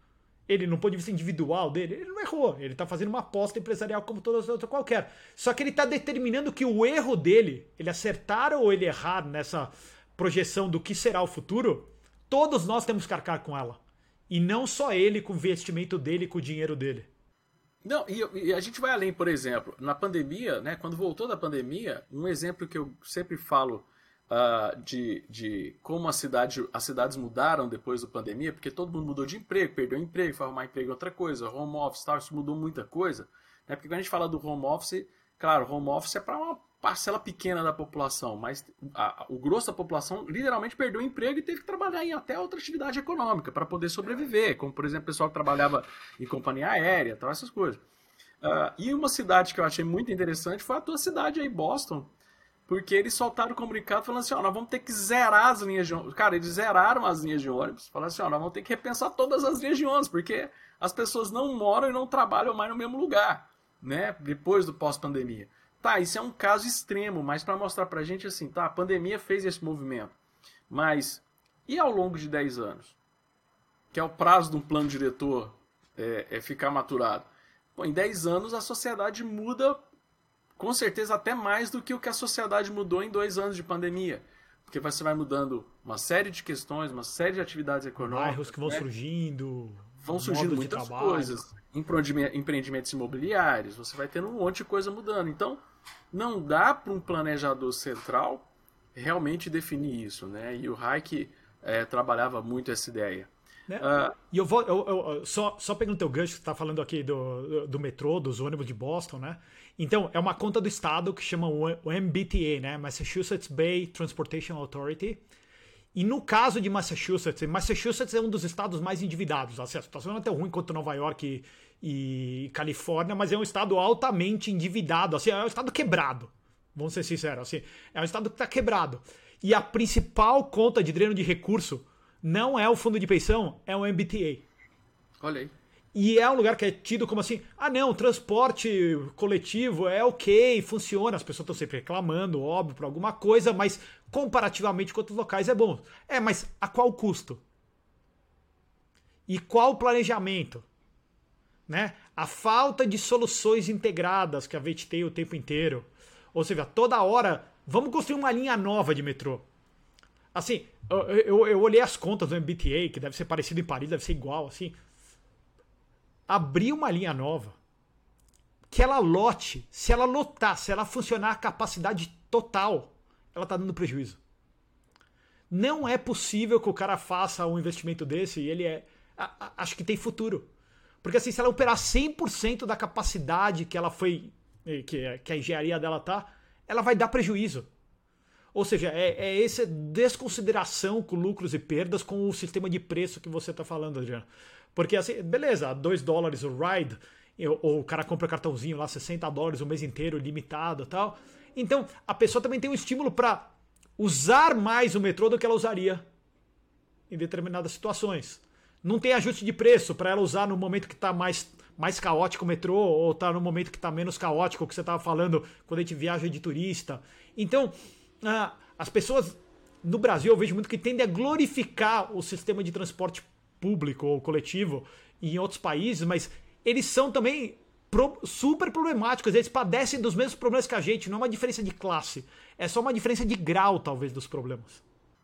Ele, no ponto de vista individual dele, ele não errou. Ele está fazendo uma aposta empresarial como toda outra qualquer. Só que ele está determinando que o erro dele, ele acertar ou ele errar nessa projeção do que será o futuro, todos nós temos que arcar com ela. E não só ele com o investimento dele, com o dinheiro dele. Não, e, e a gente vai além, por exemplo, na pandemia, né, quando voltou da pandemia, um exemplo que eu sempre falo uh, de, de como a cidade, as cidades mudaram depois da pandemia, porque todo mundo mudou de emprego, perdeu emprego, foi arrumar emprego em outra coisa, home office, tal, isso mudou muita coisa. Né, porque quando a gente fala do home office, claro, home office é para uma parcela pequena da população, mas a, o grosso da população literalmente perdeu o emprego e teve que trabalhar em até outra atividade econômica para poder sobreviver, como por exemplo o pessoal que trabalhava em companhia aérea, tal, essas coisas. Uh, e uma cidade que eu achei muito interessante foi a tua cidade aí, Boston, porque eles soltaram o comunicado falando assim, ó, nós vamos ter que zerar as linhas de ônibus. Cara, eles zeraram as linhas de ônibus, falaram assim, ó, nós vamos ter que repensar todas as linhas de ônibus, porque as pessoas não moram e não trabalham mais no mesmo lugar, né, depois do pós-pandemia. Tá, isso é um caso extremo, mas para mostrar pra gente assim, tá, a pandemia fez esse movimento, mas e ao longo de dez anos? Que é o prazo de um plano diretor é, é ficar maturado. Bom, em dez anos a sociedade muda, com certeza até mais do que o que a sociedade mudou em dois anos de pandemia. Porque você vai mudando uma série de questões, uma série de atividades econômicas. Bairros que vão né? surgindo. Vão surgindo muitas coisas. Empreendimentos imobiliários, você vai tendo um monte de coisa mudando. Então, não dá para um planejador central realmente definir isso, né? E o Hayek é, trabalhava muito essa ideia. Né? Uh, e eu vou eu, eu, só, só pegando o teu gancho, que você está falando aqui do, do metrô, dos ônibus de Boston, né? Então, é uma conta do estado que chama o M B T A, né? Massachusetts Bay Transportation Authority. E no caso de Massachusetts, Massachusetts é um dos estados mais endividados. Assim, a situação não é tão ruim quanto Nova York e, e Califórnia, mas é um estado altamente endividado. Assim, é um estado quebrado, vamos ser sinceros. Assim, é um estado que está quebrado. E a principal conta de dreno de recurso não é o fundo de pensão, é o M B T A. Olha aí. E é um lugar que é tido como assim, ah não, transporte coletivo é ok, funciona, as pessoas estão sempre reclamando, óbvio, por alguma coisa, mas comparativamente com outros locais é bom. É, mas a qual custo? E qual planejamento? Né? A falta de soluções integradas que a V E T tem o tempo inteiro. Ou seja, toda hora, vamos construir uma linha nova de metrô. Assim, eu, eu, eu olhei as contas do M B T A, que deve ser parecido em Paris, deve ser igual, assim. Abrir uma linha nova, que ela lote, se ela lotar, se ela funcionar a capacidade total, ela está dando prejuízo. Não é possível que o cara faça um investimento desse e ele é... A, a, acho que tem futuro. Porque assim, se ela operar cem por cento da capacidade que ela foi, que, que a engenharia dela tá, ela vai dar prejuízo. Ou seja, é, é essa desconsideração com lucros e perdas com o sistema de preço que você está falando, Adriano. Porque assim, beleza, dois dólares o ride, ou o cara compra cartãozinho lá, sessenta dólares o mês inteiro, limitado e tal. Então, a pessoa também tem um estímulo para usar mais o metrô do que ela usaria em determinadas situações. Não tem ajuste de preço para ela usar no momento que está mais, mais caótico o metrô, ou tá no momento que está menos caótico, o que você estava falando quando a gente viaja de turista. Então, ah, as pessoas no Brasil, eu vejo muito que tendem a glorificar o sistema de transporte público ou coletivo em outros países, mas eles são também pro, super problemáticos, eles padecem dos mesmos problemas que a gente, não é uma diferença de classe, é só uma diferença de grau, talvez, dos problemas.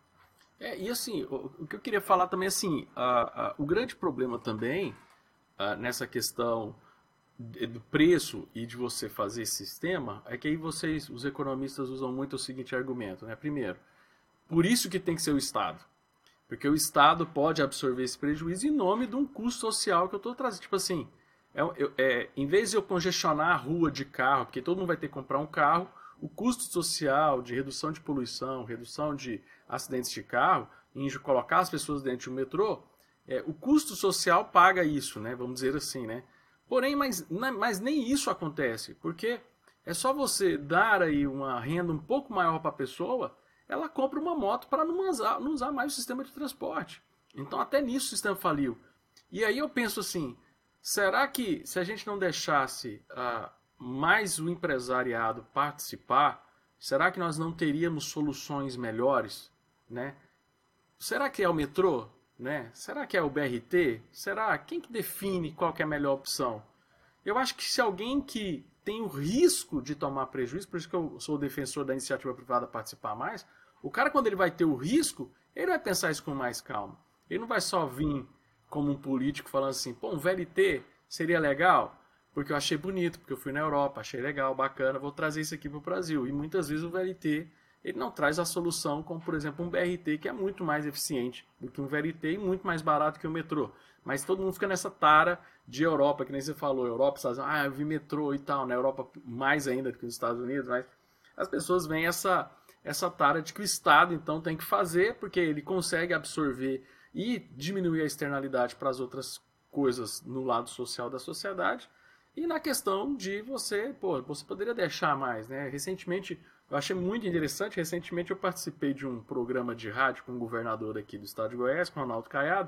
É, e assim, o, o que eu queria falar também, assim, a, a, o grande problema também, a, nessa questão de, do preço e de você fazer esse sistema, é que aí vocês, os economistas, usam muito o seguinte argumento, né? Primeiro, por isso que tem que ser o Estado. Porque o Estado pode absorver esse prejuízo em nome de um custo social que eu estou trazendo. Tipo assim, é, é, em vez de eu congestionar a rua de carro, porque todo mundo vai ter que comprar um carro, o custo social de redução de poluição, redução de acidentes de carro, em colocar as pessoas dentro de um metrô, é, o custo social paga isso, né? Vamos dizer assim, né? Porém, mas, mas nem isso acontece, porque é só você dar aí uma renda um pouco maior para a pessoa, ela compra uma moto para não usar, não usar mais o sistema de transporte. Então até nisso o sistema faliu. E aí eu penso assim, será que se a gente não deixasse uh, mais o empresariado participar, será que nós não teríamos soluções melhores? Né? Será que é o metrô? Né? Será que é o B R T? Será? Quem que define qual que é a melhor opção? Eu acho que se alguém que tem o risco de tomar prejuízo, por isso que eu sou o defensor da iniciativa privada participar mais, o cara quando ele vai ter o risco, ele vai pensar isso com mais calma. Ele não vai só vir como um político falando assim, pô, um V L T seria legal, porque eu achei bonito, porque eu fui na Europa, achei legal, bacana, vou trazer isso aqui para o Brasil. E muitas vezes o V L T ele não traz a solução como, por exemplo, um B R T, que é muito mais eficiente do que um V L T e muito mais barato que o metrô. Mas todo mundo fica nessa tara de Europa, que nem você falou, Europa, Estados Unidos, ah, eu vi metrô e tal, na Europa mais ainda do que nos Estados Unidos, mas as pessoas veem essa, essa tara de que o Estado, então, tem que fazer, porque ele consegue absorver e diminuir a externalidade para as outras coisas no lado social da sociedade, e na questão de você, pô, você poderia deixar mais, né? Recentemente, eu achei muito interessante, recentemente eu participei de um programa de rádio com um governador aqui do estado de Goiás, com o Ronaldo Caiado,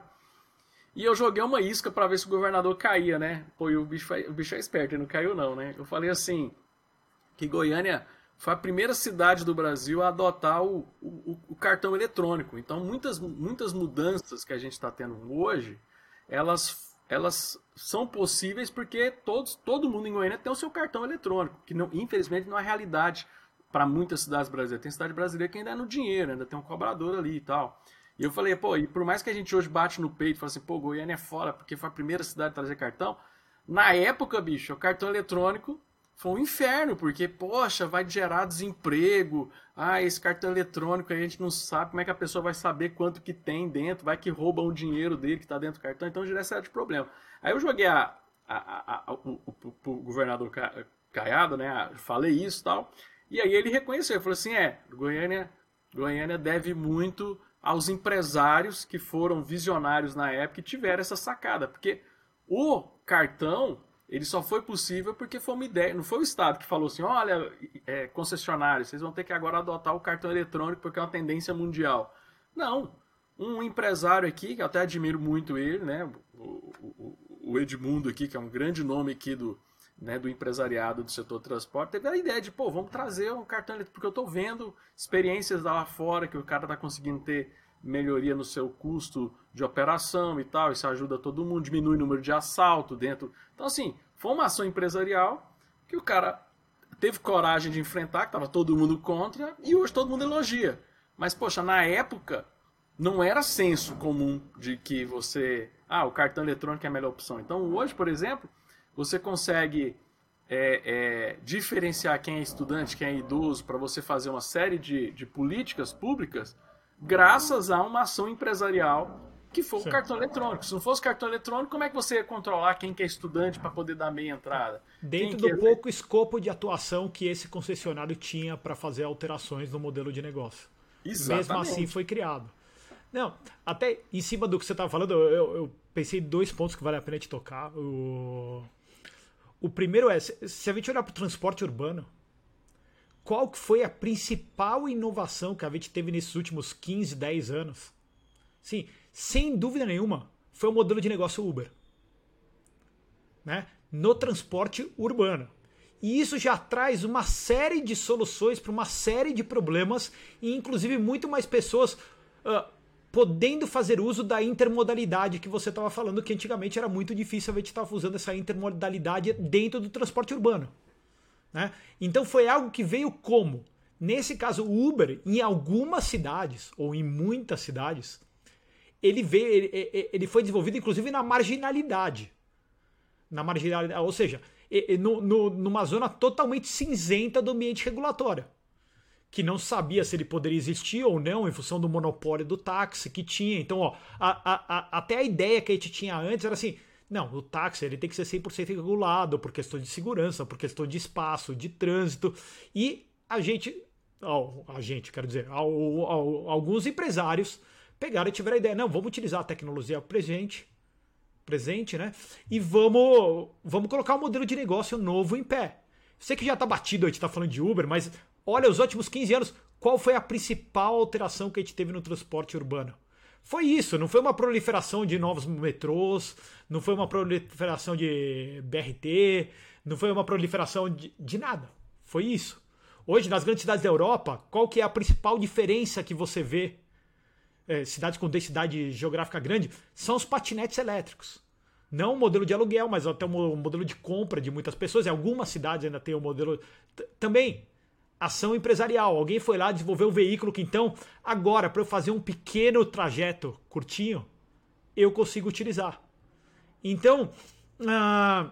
e eu joguei uma isca para ver se o governador caía, né? Pô, e o bicho, o bicho é esperto, ele não caiu não, né? Eu falei assim, que Goiânia foi a primeira cidade do Brasil a adotar o, o, o cartão eletrônico. Então, muitas, muitas mudanças que a gente está tendo hoje, elas, elas são possíveis porque todos, todo mundo em Goiânia tem o seu cartão eletrônico, que não, infelizmente não é realidade para muitas cidades brasileiras. Tem cidade brasileira que ainda é no dinheiro, ainda tem um cobrador ali e tal. E eu falei, pô, e por mais que a gente hoje bate no peito e fala assim, pô, Goiânia é fora porque foi a primeira cidade a trazer cartão, na época, bicho, o cartão eletrônico foi um inferno, porque, poxa, vai gerar desemprego, ah, esse cartão eletrônico a gente não sabe como é que a pessoa vai saber quanto que tem dentro, vai que roubam o dinheiro dele que está dentro do cartão, então gera esse problema. Aí eu joguei a, a, a, a, o, o, o governador Caiado, né, falei isso e tal, e aí ele reconheceu, falou assim, é, Goiânia, Goiânia deve muito aos empresários que foram visionários na época e tiveram essa sacada, porque o cartão, ele só foi possível porque foi uma ideia, não foi o Estado que falou assim, olha, é, concessionários, vocês vão ter que agora adotar o cartão eletrônico porque é uma tendência mundial. Não, um empresário aqui, que eu até admiro muito ele, né, o, o, o Edmundo aqui, que é um grande nome aqui do, né, do empresariado do setor transporte, teve a ideia de, pô, vamos trazer um cartão eletrônico, porque eu estou vendo experiências lá fora que o cara está conseguindo ter melhoria no seu custo de operação e tal, isso ajuda todo mundo, diminui o número de assalto dentro. Então, assim, foi uma ação empresarial que o cara teve coragem de enfrentar, que estava todo mundo contra, e hoje todo mundo elogia. Mas, poxa, na época, não era senso comum de que você... Ah, o cartão eletrônico é a melhor opção. Então, hoje, por exemplo, você consegue é, é, diferenciar quem é estudante, quem é idoso, para você fazer uma série de, de políticas públicas, graças a uma ação empresarial que foi o cartão eletrônico. Se não fosse cartão eletrônico, como é que você ia controlar quem que é estudante para poder dar meia entrada? Dentro quem do que... pouco escopo de atuação que esse concessionário tinha para fazer alterações no modelo de negócio. Exatamente. Mesmo assim foi criado. Não, até em cima do que você estava falando, eu, eu pensei em dois pontos que vale a pena te tocar. O, o primeiro é, se a gente olhar para o transporte urbano, qual que foi a principal inovação que a gente teve nesses últimos quinze, dez anos? Sim, sem dúvida nenhuma, foi o modelo de negócio Uber, né? No transporte urbano. E isso já traz uma série de soluções para uma série de problemas e inclusive muito mais pessoas uh, podendo fazer uso da intermodalidade que você estava falando, que antigamente era muito difícil a gente estar usando essa intermodalidade dentro do transporte urbano, né? Então foi algo que veio como? Nesse caso, o Uber, em algumas cidades, ou em muitas cidades, ele, veio, ele, ele foi desenvolvido inclusive na marginalidade. Na marginalidade, ou seja, no, no, numa zona totalmente cinzenta do ambiente regulatório, que não sabia se ele poderia existir ou não em função do monopólio do táxi que tinha. Então, ó, a, a, a, até a ideia que a gente tinha antes era assim, não, o táxi ele tem que ser cem por cento regulado por questão de segurança, por questão de espaço, de trânsito, e a gente, ó, a gente, quero dizer, ó, ó, alguns empresários pegaram e tiveram a ideia, não, vamos utilizar a tecnologia presente, presente, né? E vamos, vamos colocar um modelo de negócio novo em pé. Sei que já tá batido, a gente tá falando de Uber, mas olha, os últimos quinze anos, qual foi a principal alteração que a gente teve no transporte urbano? Foi isso, não foi uma proliferação de novos metrôs, não foi uma proliferação de B R T, não foi uma proliferação de, de nada. Foi isso. Hoje, nas grandes cidades da Europa, qual que é a principal diferença que você vê? É, cidades com densidade geográfica grande, são os patinetes elétricos. Não o modelo de aluguel, mas até o modelo de compra de muitas pessoas. Em algumas cidades ainda tem o modelo... Também, ação empresarial. Alguém foi lá desenvolver um veículo que então, agora, para eu fazer um pequeno trajeto curtinho, eu consigo utilizar. Então, ah,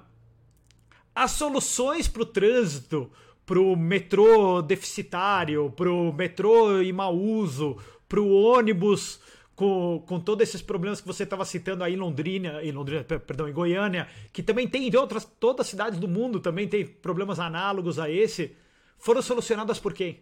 as soluções para o trânsito, para o metrô deficitário, para o metrô em mau uso, para o ônibus com, com todos esses problemas que você estava citando aí em Londrina, em Londrina, perdão, em Goiânia, que também tem em outras, todas as cidades do mundo também tem problemas análogos a esse, foram solucionadas por quem?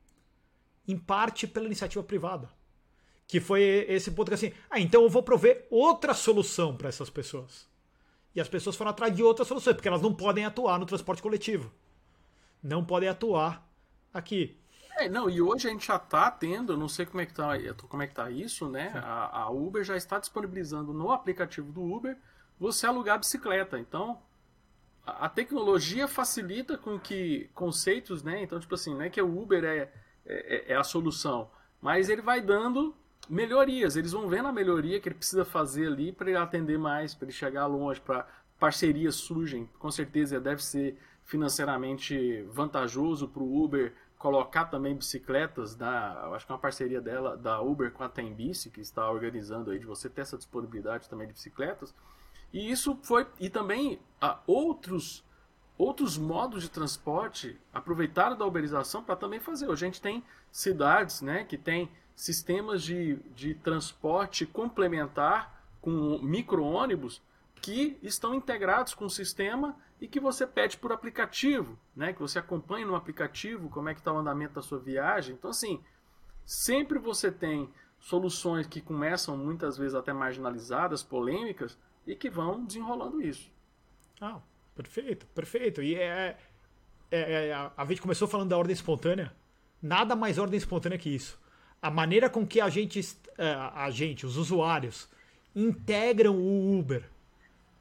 Em parte pela iniciativa privada. Que foi esse ponto que assim, ah, então eu vou prover outra solução para essas pessoas. E as pessoas foram atrás de outras soluções, porque elas não podem atuar no transporte coletivo. Não podem atuar aqui. É, não, e hoje a gente já está tendo, não sei como é que tá, como é que tá isso, né? A, a Uber já está disponibilizando no aplicativo do Uber você alugar bicicleta. Então, a, a tecnologia facilita com que conceitos, né? Então, tipo assim, não é que o Uber é, é, é a solução, mas ele vai dando melhorias. Eles vão vendo a melhoria que ele precisa fazer ali para ele atender mais, para ele chegar longe, para parcerias surgem. Com certeza deve ser financeiramente vantajoso para o Uber colocar também bicicletas, da, eu acho que é uma parceria dela, da Uber com a Tembici, que está organizando aí de você ter essa disponibilidade também de bicicletas. E isso foi, e também a outros, outros modos de transporte aproveitaram da uberização para também fazer. Hoje a gente tem cidades, né, que tem sistemas de, de transporte complementar com micro-ônibus que estão integrados com o sistema e que você pede por aplicativo, né? Que você acompanha no aplicativo como é que está o andamento da sua viagem. Então, assim, sempre você tem soluções que começam muitas vezes até marginalizadas, polêmicas, e que vão desenrolando isso. Ah, perfeito, perfeito. E é, é, é, a gente começou falando da ordem espontânea. Nada mais ordem espontânea que isso. A maneira com que a gente, a gente, os usuários, integram o Uber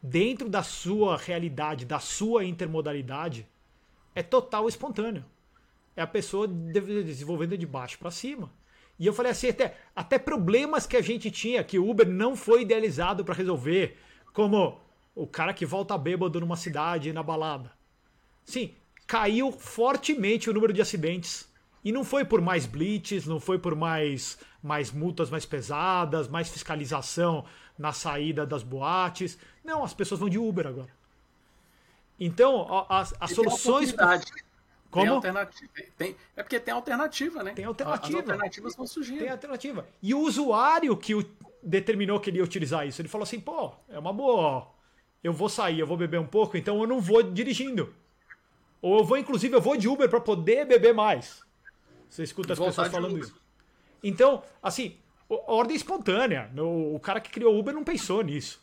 dentro da sua realidade, da sua intermodalidade, é total espontâneo. É a pessoa desenvolvendo de baixo para cima. E eu falei assim, até, até problemas que a gente tinha, que o Uber não foi idealizado para resolver, como o cara que volta bêbado numa cidade, na balada. Sim, caiu fortemente o número de acidentes. E não foi por mais blitz, não foi por mais, mais multas mais pesadas, mais fiscalização na saída das boates. Não, as pessoas vão de Uber agora. Então, as, as soluções... Como? Tem alternativa. Tem, é porque tem alternativa, né? Tem alternativa. As alternativas vão surgindo. Tem alternativa. E o usuário que o, determinou que ele ia utilizar isso, ele falou assim, pô, é uma boa, ó. Eu vou sair, eu vou beber um pouco, então eu não vou dirigindo. Ou eu vou, inclusive, eu vou de Uber para poder beber mais. Você escuta as pessoas falando isso. Então, assim, ordem espontânea. O cara que criou o Uber não pensou nisso.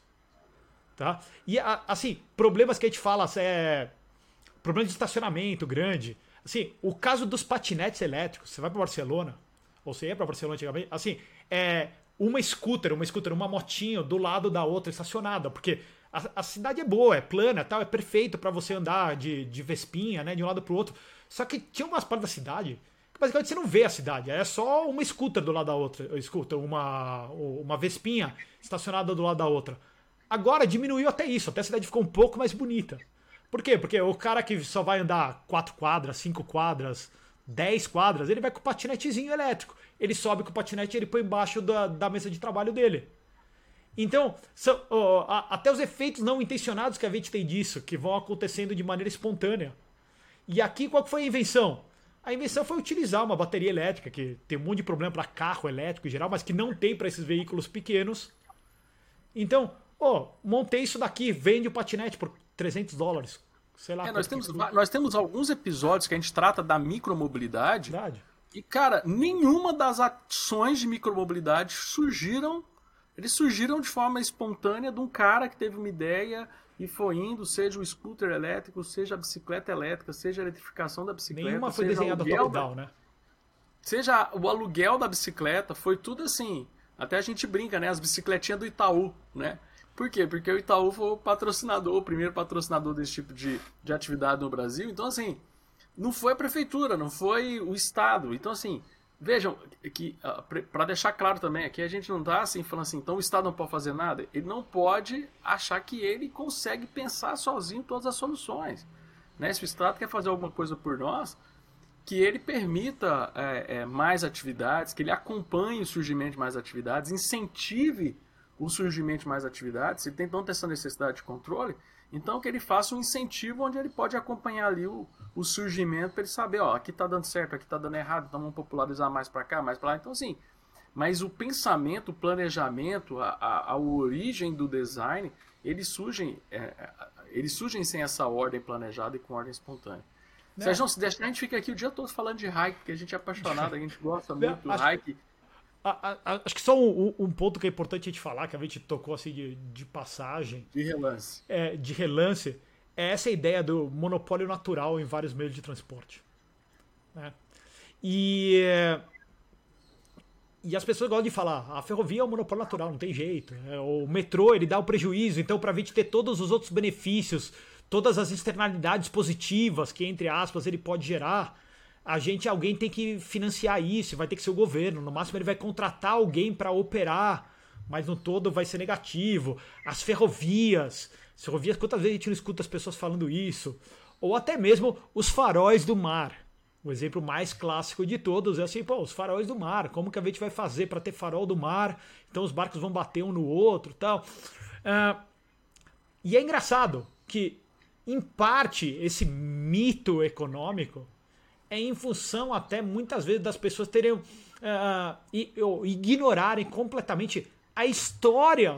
Tá? E, assim, problemas que a gente fala, é... problema de estacionamento grande. Assim, o caso dos patinetes elétricos. Você vai para Barcelona, ou você ia para Barcelona antigamente, assim, é uma scooter, uma scooter, uma motinho do lado da outra estacionada, porque a, a cidade é boa, é plana, tal, é perfeito para você andar de, de vespinha, né, de um lado para o outro. Só que tinha umas partes da cidade que basicamente você não vê a cidade, é só uma scooter do lado da outra, scooter, uma, uma vespinha estacionada do lado da outra. Agora diminuiu até isso, até a cidade ficou um pouco mais bonita. Por quê? Porque o cara que só vai andar quatro quadras, cinco quadras, dez quadras, ele vai com o patinetezinho elétrico. Ele sobe com o patinete e ele põe embaixo da, da mesa de trabalho dele. Então, são, ó, até os efeitos não intencionados que a gente tem disso, que vão acontecendo de maneira espontânea. E aqui qual foi a invenção? A invenção foi utilizar uma bateria elétrica, que tem um monte de problema para carro elétrico em geral, mas que não tem para esses veículos pequenos. Então, ó, montei isso daqui, vende o patinete por trezentos dólares. Sei lá. É, nós, temos, nós temos alguns episódios que a gente trata da micromobilidade. Verdade. E, cara, nenhuma das ações de micromobilidade surgiram. Eles surgiram de forma espontânea de um cara que teve uma ideia e foi indo, seja o scooter elétrico, seja a bicicleta elétrica, seja a eletrificação da bicicleta. Nenhuma foi desenhada top-down, né? Seja o aluguel da bicicleta, foi tudo assim. Até a gente brinca, né? As bicicletinhas do Itaú, né? Por quê? Porque o Itaú foi o patrocinador, o primeiro patrocinador desse tipo de, de atividade no Brasil. Então, assim, não foi a prefeitura, não foi o Estado. Então, assim, vejam, que para deixar claro também, aqui a gente não está assim, falando assim, então o Estado não pode fazer nada. Ele não pode achar que ele consegue pensar sozinho todas as soluções. Né? Se o Estado quer fazer alguma coisa por nós, que ele permita é, é, mais atividades, que ele acompanhe o surgimento de mais atividades, incentive o surgimento de mais atividades, se tem tanta essa necessidade de controle, então que ele faça um incentivo onde ele pode acompanhar ali o, o surgimento para ele saber, ó, aqui está dando certo, aqui está dando errado, então vamos popularizar mais para cá, mais para lá. Então, assim, mas o pensamento, o planejamento, a, a, a origem do design, eles surgem, é, eles surgem sem essa ordem planejada e com ordem espontânea. Né? Sérgio, se deixar, a gente fica aqui o dia todo falando de hike, porque a gente é apaixonado, a gente gosta muito do hike. A, a, acho que só um, um ponto que é importante a gente falar, que a gente tocou assim de, de passagem. De relance. É, de relance, é essa ideia do monopólio natural em vários meios de transporte. Né? E, e as pessoas gostam de falar, a ferrovia é um monopólio natural, não tem jeito. É, o metrô, ele dá o prejuízo, então para a gente ter todos os outros benefícios, todas as externalidades positivas que, entre aspas, ele pode gerar, a gente, alguém tem que financiar isso, vai ter que ser o governo. No máximo ele vai contratar alguém para operar, mas no todo vai ser negativo. As ferrovias, as ferrovias, quantas vezes a gente não escuta as pessoas falando isso? Ou até mesmo os faróis do mar. O exemplo mais clássico de todos é assim, pô, os faróis do mar, como que a gente vai fazer para ter farol do mar? Então os barcos vão bater um no outro e tal. Uh, e é engraçado que, em parte, esse mito econômico é em função até muitas vezes das pessoas terem uh, ignorarem completamente a história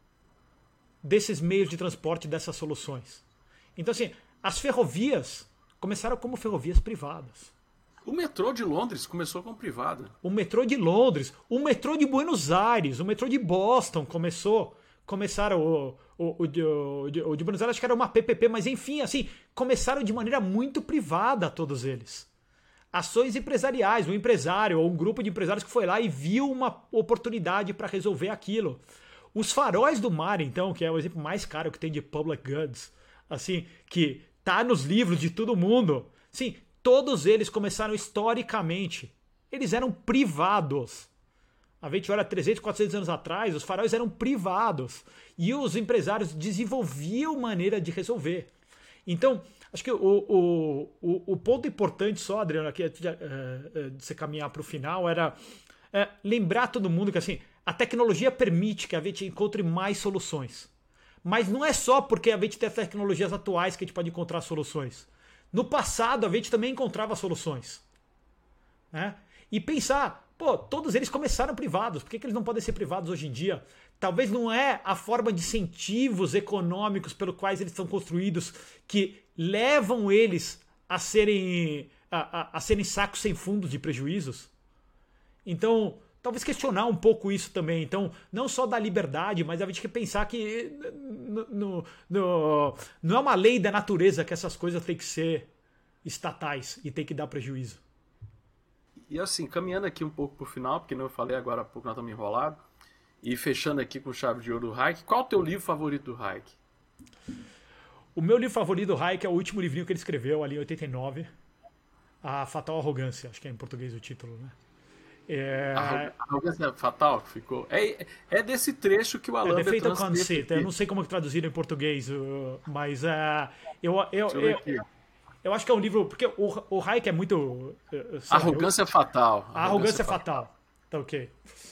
desses meios de transporte, dessas soluções. Então, assim, as ferrovias começaram como ferrovias privadas. O metrô de Londres começou como privado. O metrô de Londres, o metrô de Buenos Aires, o metrô de Boston começou. Começaram o, o, o, o, o de Buenos Aires, acho que era uma P P P, mas enfim, assim, começaram de maneira muito privada todos eles. Ações empresariais, um empresário ou um grupo de empresários que foi lá e viu uma oportunidade para resolver aquilo. Os faróis do mar, então, que é o exemplo mais caro que tem de public goods, assim, que tá nos livros de todo mundo, sim, todos eles começaram historicamente. Eles eram privados. A gente olha trezentos, quatrocentos anos atrás, os faróis eram privados. E os empresários desenvolviam maneira de resolver. Então, acho que o, o, o, o ponto importante só, Adriano, aqui, de, de, de você caminhar para o final, era é, lembrar todo mundo que assim, a tecnologia permite que a gente encontre mais soluções. Mas não é só porque a gente tem as tecnologias atuais que a gente pode encontrar soluções. No passado, a gente também encontrava soluções. Né? E pensar, pô, todos eles começaram privados, por que, que eles não podem ser privados hoje em dia? Talvez não é a forma de incentivos econômicos pelos quais eles estão construídos que levam eles a serem, a, a, a serem sacos sem fundos de prejuízos. Então, talvez questionar um pouco isso também. Então, não só da liberdade, mas a gente tem que pensar que no, no, no, não é uma lei da natureza que essas coisas têm que ser estatais e tem que dar prejuízo. E assim, caminhando aqui um pouco pro final, porque eu falei agora há pouco, nós estamos enrolados, e fechando aqui com chave de ouro do Hayek, qual é o teu livro favorito do Hayek? O meu livro favorito do Hayek é o último livrinho que ele escreveu ali em oitenta e nove, A Fatal Arrogância, acho que é em português o título, né? É... A arrogância fatal que ficou. É, é desse trecho que o Alan é The Fatal Bertrand Conceit. Eu não sei como traduziram em português, mas uh, eu, eu, eu, eu, eu acho que é um livro. Porque o, o Hayek é muito. Uh, arrogância eu, fatal. A arrogância, arrogância fatal. fatal. Tá ok.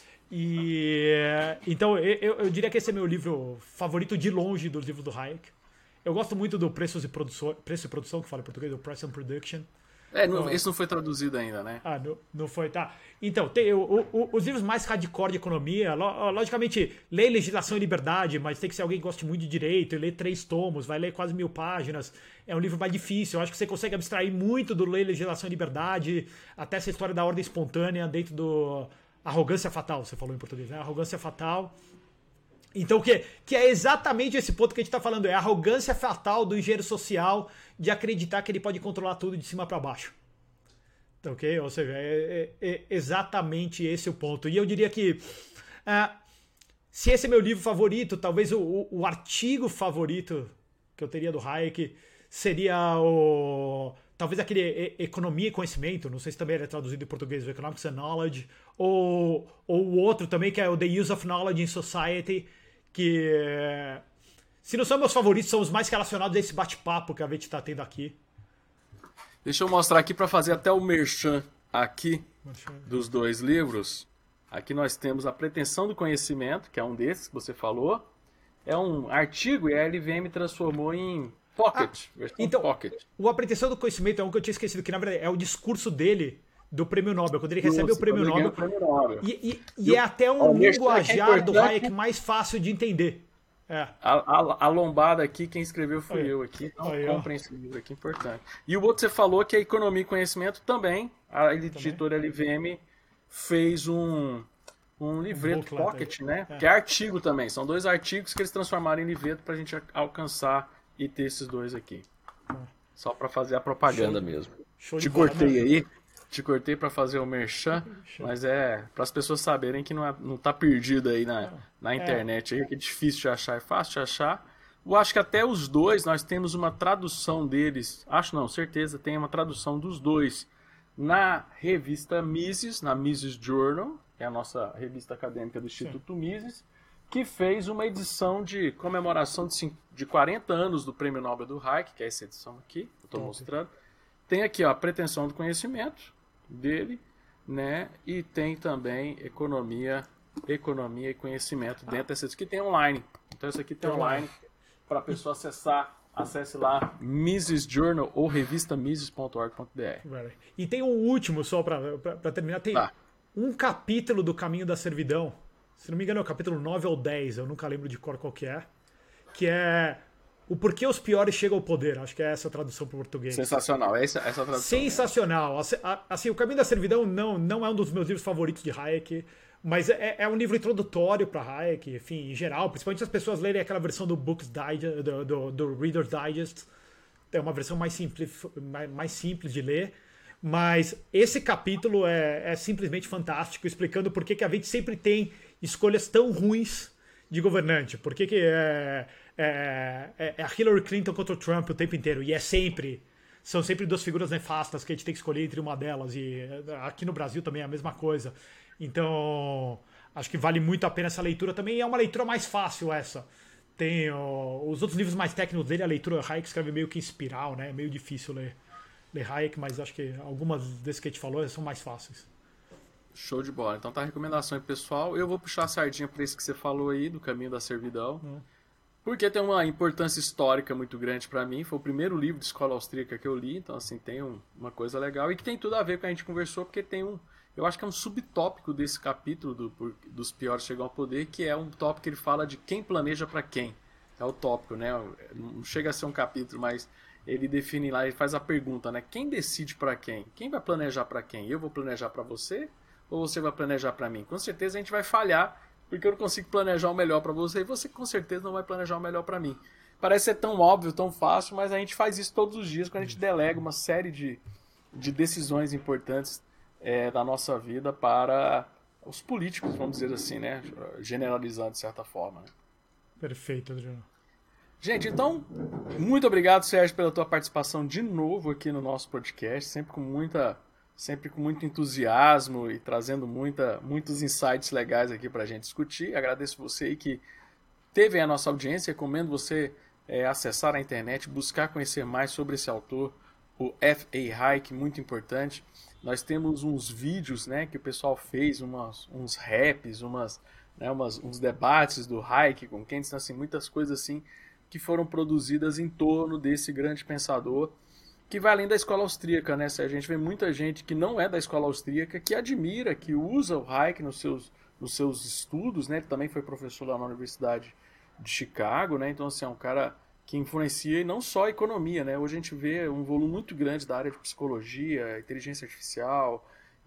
E, então eu, eu diria que esse é meu livro favorito de longe dos livros do Hayek. Eu gosto muito do Preços e Produção, Preço e Produção, que fala em português, do Price and Production. É, não, esse não foi traduzido ainda, né? Ah, não, não foi, tá. Então, tem o, o, os livros mais hardcore de economia, logicamente, lê Legislação e Liberdade, mas tem que ser alguém que goste muito de direito, e lê três tomos, vai ler quase mil páginas. É um livro mais difícil. Eu acho que você consegue abstrair muito do Lei, Legislação e Liberdade, até essa história da ordem espontânea dentro do Arrogância Fatal, você falou em português, né? Arrogância Fatal. Então, que, que é exatamente esse ponto que a gente está falando, é a arrogância fatal do engenheiro social de acreditar que ele pode controlar tudo de cima para baixo. Então, ok? Ou seja, é, é, é exatamente esse o ponto. E eu diria que, uh, se esse é meu livro favorito, talvez o, o, o artigo favorito que eu teria do Hayek seria o... Talvez aquele Economia e Conhecimento, não sei se também ele é traduzido em português, o Economics and Knowledge, ou, ou o outro também, que é o The Use of Knowledge in Society, que, se não são meus favoritos, são os mais relacionados a esse bate-papo que a gente está tendo aqui. Deixa eu mostrar aqui para fazer até o merchan aqui dos dois livros. Aqui nós temos A Pretensão do Conhecimento, que é um desses que você falou. É um artigo e a L V M transformou em Pocket, ah, versão então, Pocket. O A Pretensão do Conhecimento é um que eu tinha esquecido, que na verdade é o discurso dele do Prêmio Nobel, quando ele Nossa, recebe o Prêmio Nobel. O Prêmio Nobel. E, e, e é até um linguajar é do Hayek mais fácil de entender. É. A, a, a lombada aqui, quem escreveu fui Aí. eu aqui. Então, Aí, comprem esse livro aqui, importante. E o outro você falou que é Economia e Conhecimento também. A editora L V M fez um, um livreto um Pocket, né? É. Que é artigo também. São dois artigos que eles transformaram em livreto para a gente alcançar e ter esses dois aqui. É. Só para fazer a propaganda Show. mesmo. Show Te cortei aí. Te cortei para fazer o merchan, mas é para as pessoas saberem que não, é, não tá perdido aí na, na internet, aí, que é difícil de achar, é fácil de achar. Eu acho que até os dois nós temos uma tradução deles, acho não, certeza, tem uma tradução dos dois na revista Mises, na Mises Journal, que é a nossa revista acadêmica do Instituto Sim. Mises, que fez uma edição de comemoração de, de quarenta anos do Prêmio Nobel do Hayek, que é essa edição aqui, que eu estou mostrando. Tem aqui ó, a Pretensão do Conhecimento dele, né? E tem também economia, economia e conhecimento dentro dessa que tem online. Então isso aqui tem online para a pessoa acessar. Acesse lá Mises Journal ou revista mises ponto org ponto b r. E tem um último só para terminar, tem tá. um capítulo do Caminho da Servidão. Se não me engano é o capítulo nove ou dez, eu nunca lembro de cor qual que é, que é o porquê os piores chegam ao poder. Acho que é essa a tradução para o português. Sensacional, essa, essa tradução. Sensacional. Assim, o Caminho da Servidão não, não é um dos meus livros favoritos de Hayek, mas é, é um livro introdutório para Hayek, enfim, em geral, principalmente se as pessoas lerem aquela versão do Books Digest, do, do, do Reader's Digest. É uma versão mais simples, mais, mais simples de ler. Mas esse capítulo é, é simplesmente fantástico, explicando por que a gente sempre tem escolhas tão ruins de governante? Por que, que é, é, é a Hillary Clinton contra o Trump o tempo inteiro? E é sempre... São sempre duas figuras nefastas que a gente tem que escolher entre uma delas. E aqui no Brasil também é a mesma coisa. Então, acho que vale muito a pena essa leitura também. E é uma leitura mais fácil essa. Tem ó, os outros livros mais técnicos dele, a leitura Hayek escreve meio que em espiral, né? É meio difícil ler, ler Hayek, mas acho que algumas desses que a gente falou são mais fáceis. Show de bola. Então tá a recomendação aí, pessoal. Eu vou puxar a sardinha para isso que você falou aí, do Caminho da Servidão. Hum. Porque tem uma importância histórica muito grande para mim. Foi o primeiro livro de escola austríaca que eu li, então assim, tem um, uma coisa legal. E que tem tudo a ver com o que a gente conversou, porque tem um... Eu acho que é um subtópico desse capítulo do, dos piores chegam ao poder, que é um tópico que ele fala de quem planeja para quem. É o tópico, né? Não chega a ser um capítulo, mas ele define lá, ele faz a pergunta, né? Quem decide para quem? Quem vai planejar para quem? Eu vou planejar para você ou você vai planejar para mim? Com certeza a gente vai falhar, porque eu não consigo planejar o melhor para você e você com certeza não vai planejar o melhor para mim. Parece ser tão óbvio, tão fácil, mas a gente faz isso todos os dias quando a gente delega uma série de, de decisões importantes é, da nossa vida para os políticos, vamos dizer assim, né? Generalizando de certa forma. Né? Perfeito, Adriano. Gente, então, muito obrigado, Sérgio, pela tua participação de novo aqui no nosso podcast, sempre com muita... sempre com muito entusiasmo e trazendo muita, muitos insights legais aqui para a gente discutir. Agradeço você aí que teve a nossa audiência. Recomendo você é, acessar a internet, buscar conhecer mais sobre esse autor, o F A Hayek, muito importante. Nós temos uns vídeos, né, que o pessoal fez, umas, uns raps, umas, né, umas, uns debates do Hayek com quem então, assim, muitas coisas assim que foram produzidas em torno desse grande pensador, que vai além da escola austríaca, né? A gente vê muita gente que não é da escola austríaca, que admira, que usa o Hayek nos seus, nos seus estudos, né? Ele também foi professor lá na Universidade de Chicago, né? Então, assim, é um cara que influencia e não só a economia, né? Hoje a gente vê um volume muito grande da área de psicologia, inteligência artificial,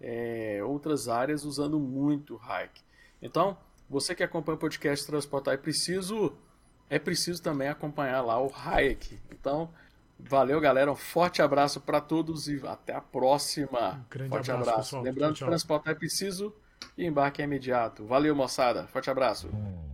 é, outras áreas usando muito o Hayek. Então, você que acompanha o podcast Transportar, é preciso, é preciso também acompanhar lá o Hayek. Então... Valeu, galera. Um forte abraço para todos e até a próxima. Um grande forte abraço, abraço. pessoal. Lembrando Tchau, tchau. que transportar é preciso e embarque é imediato. Valeu, moçada. Forte abraço.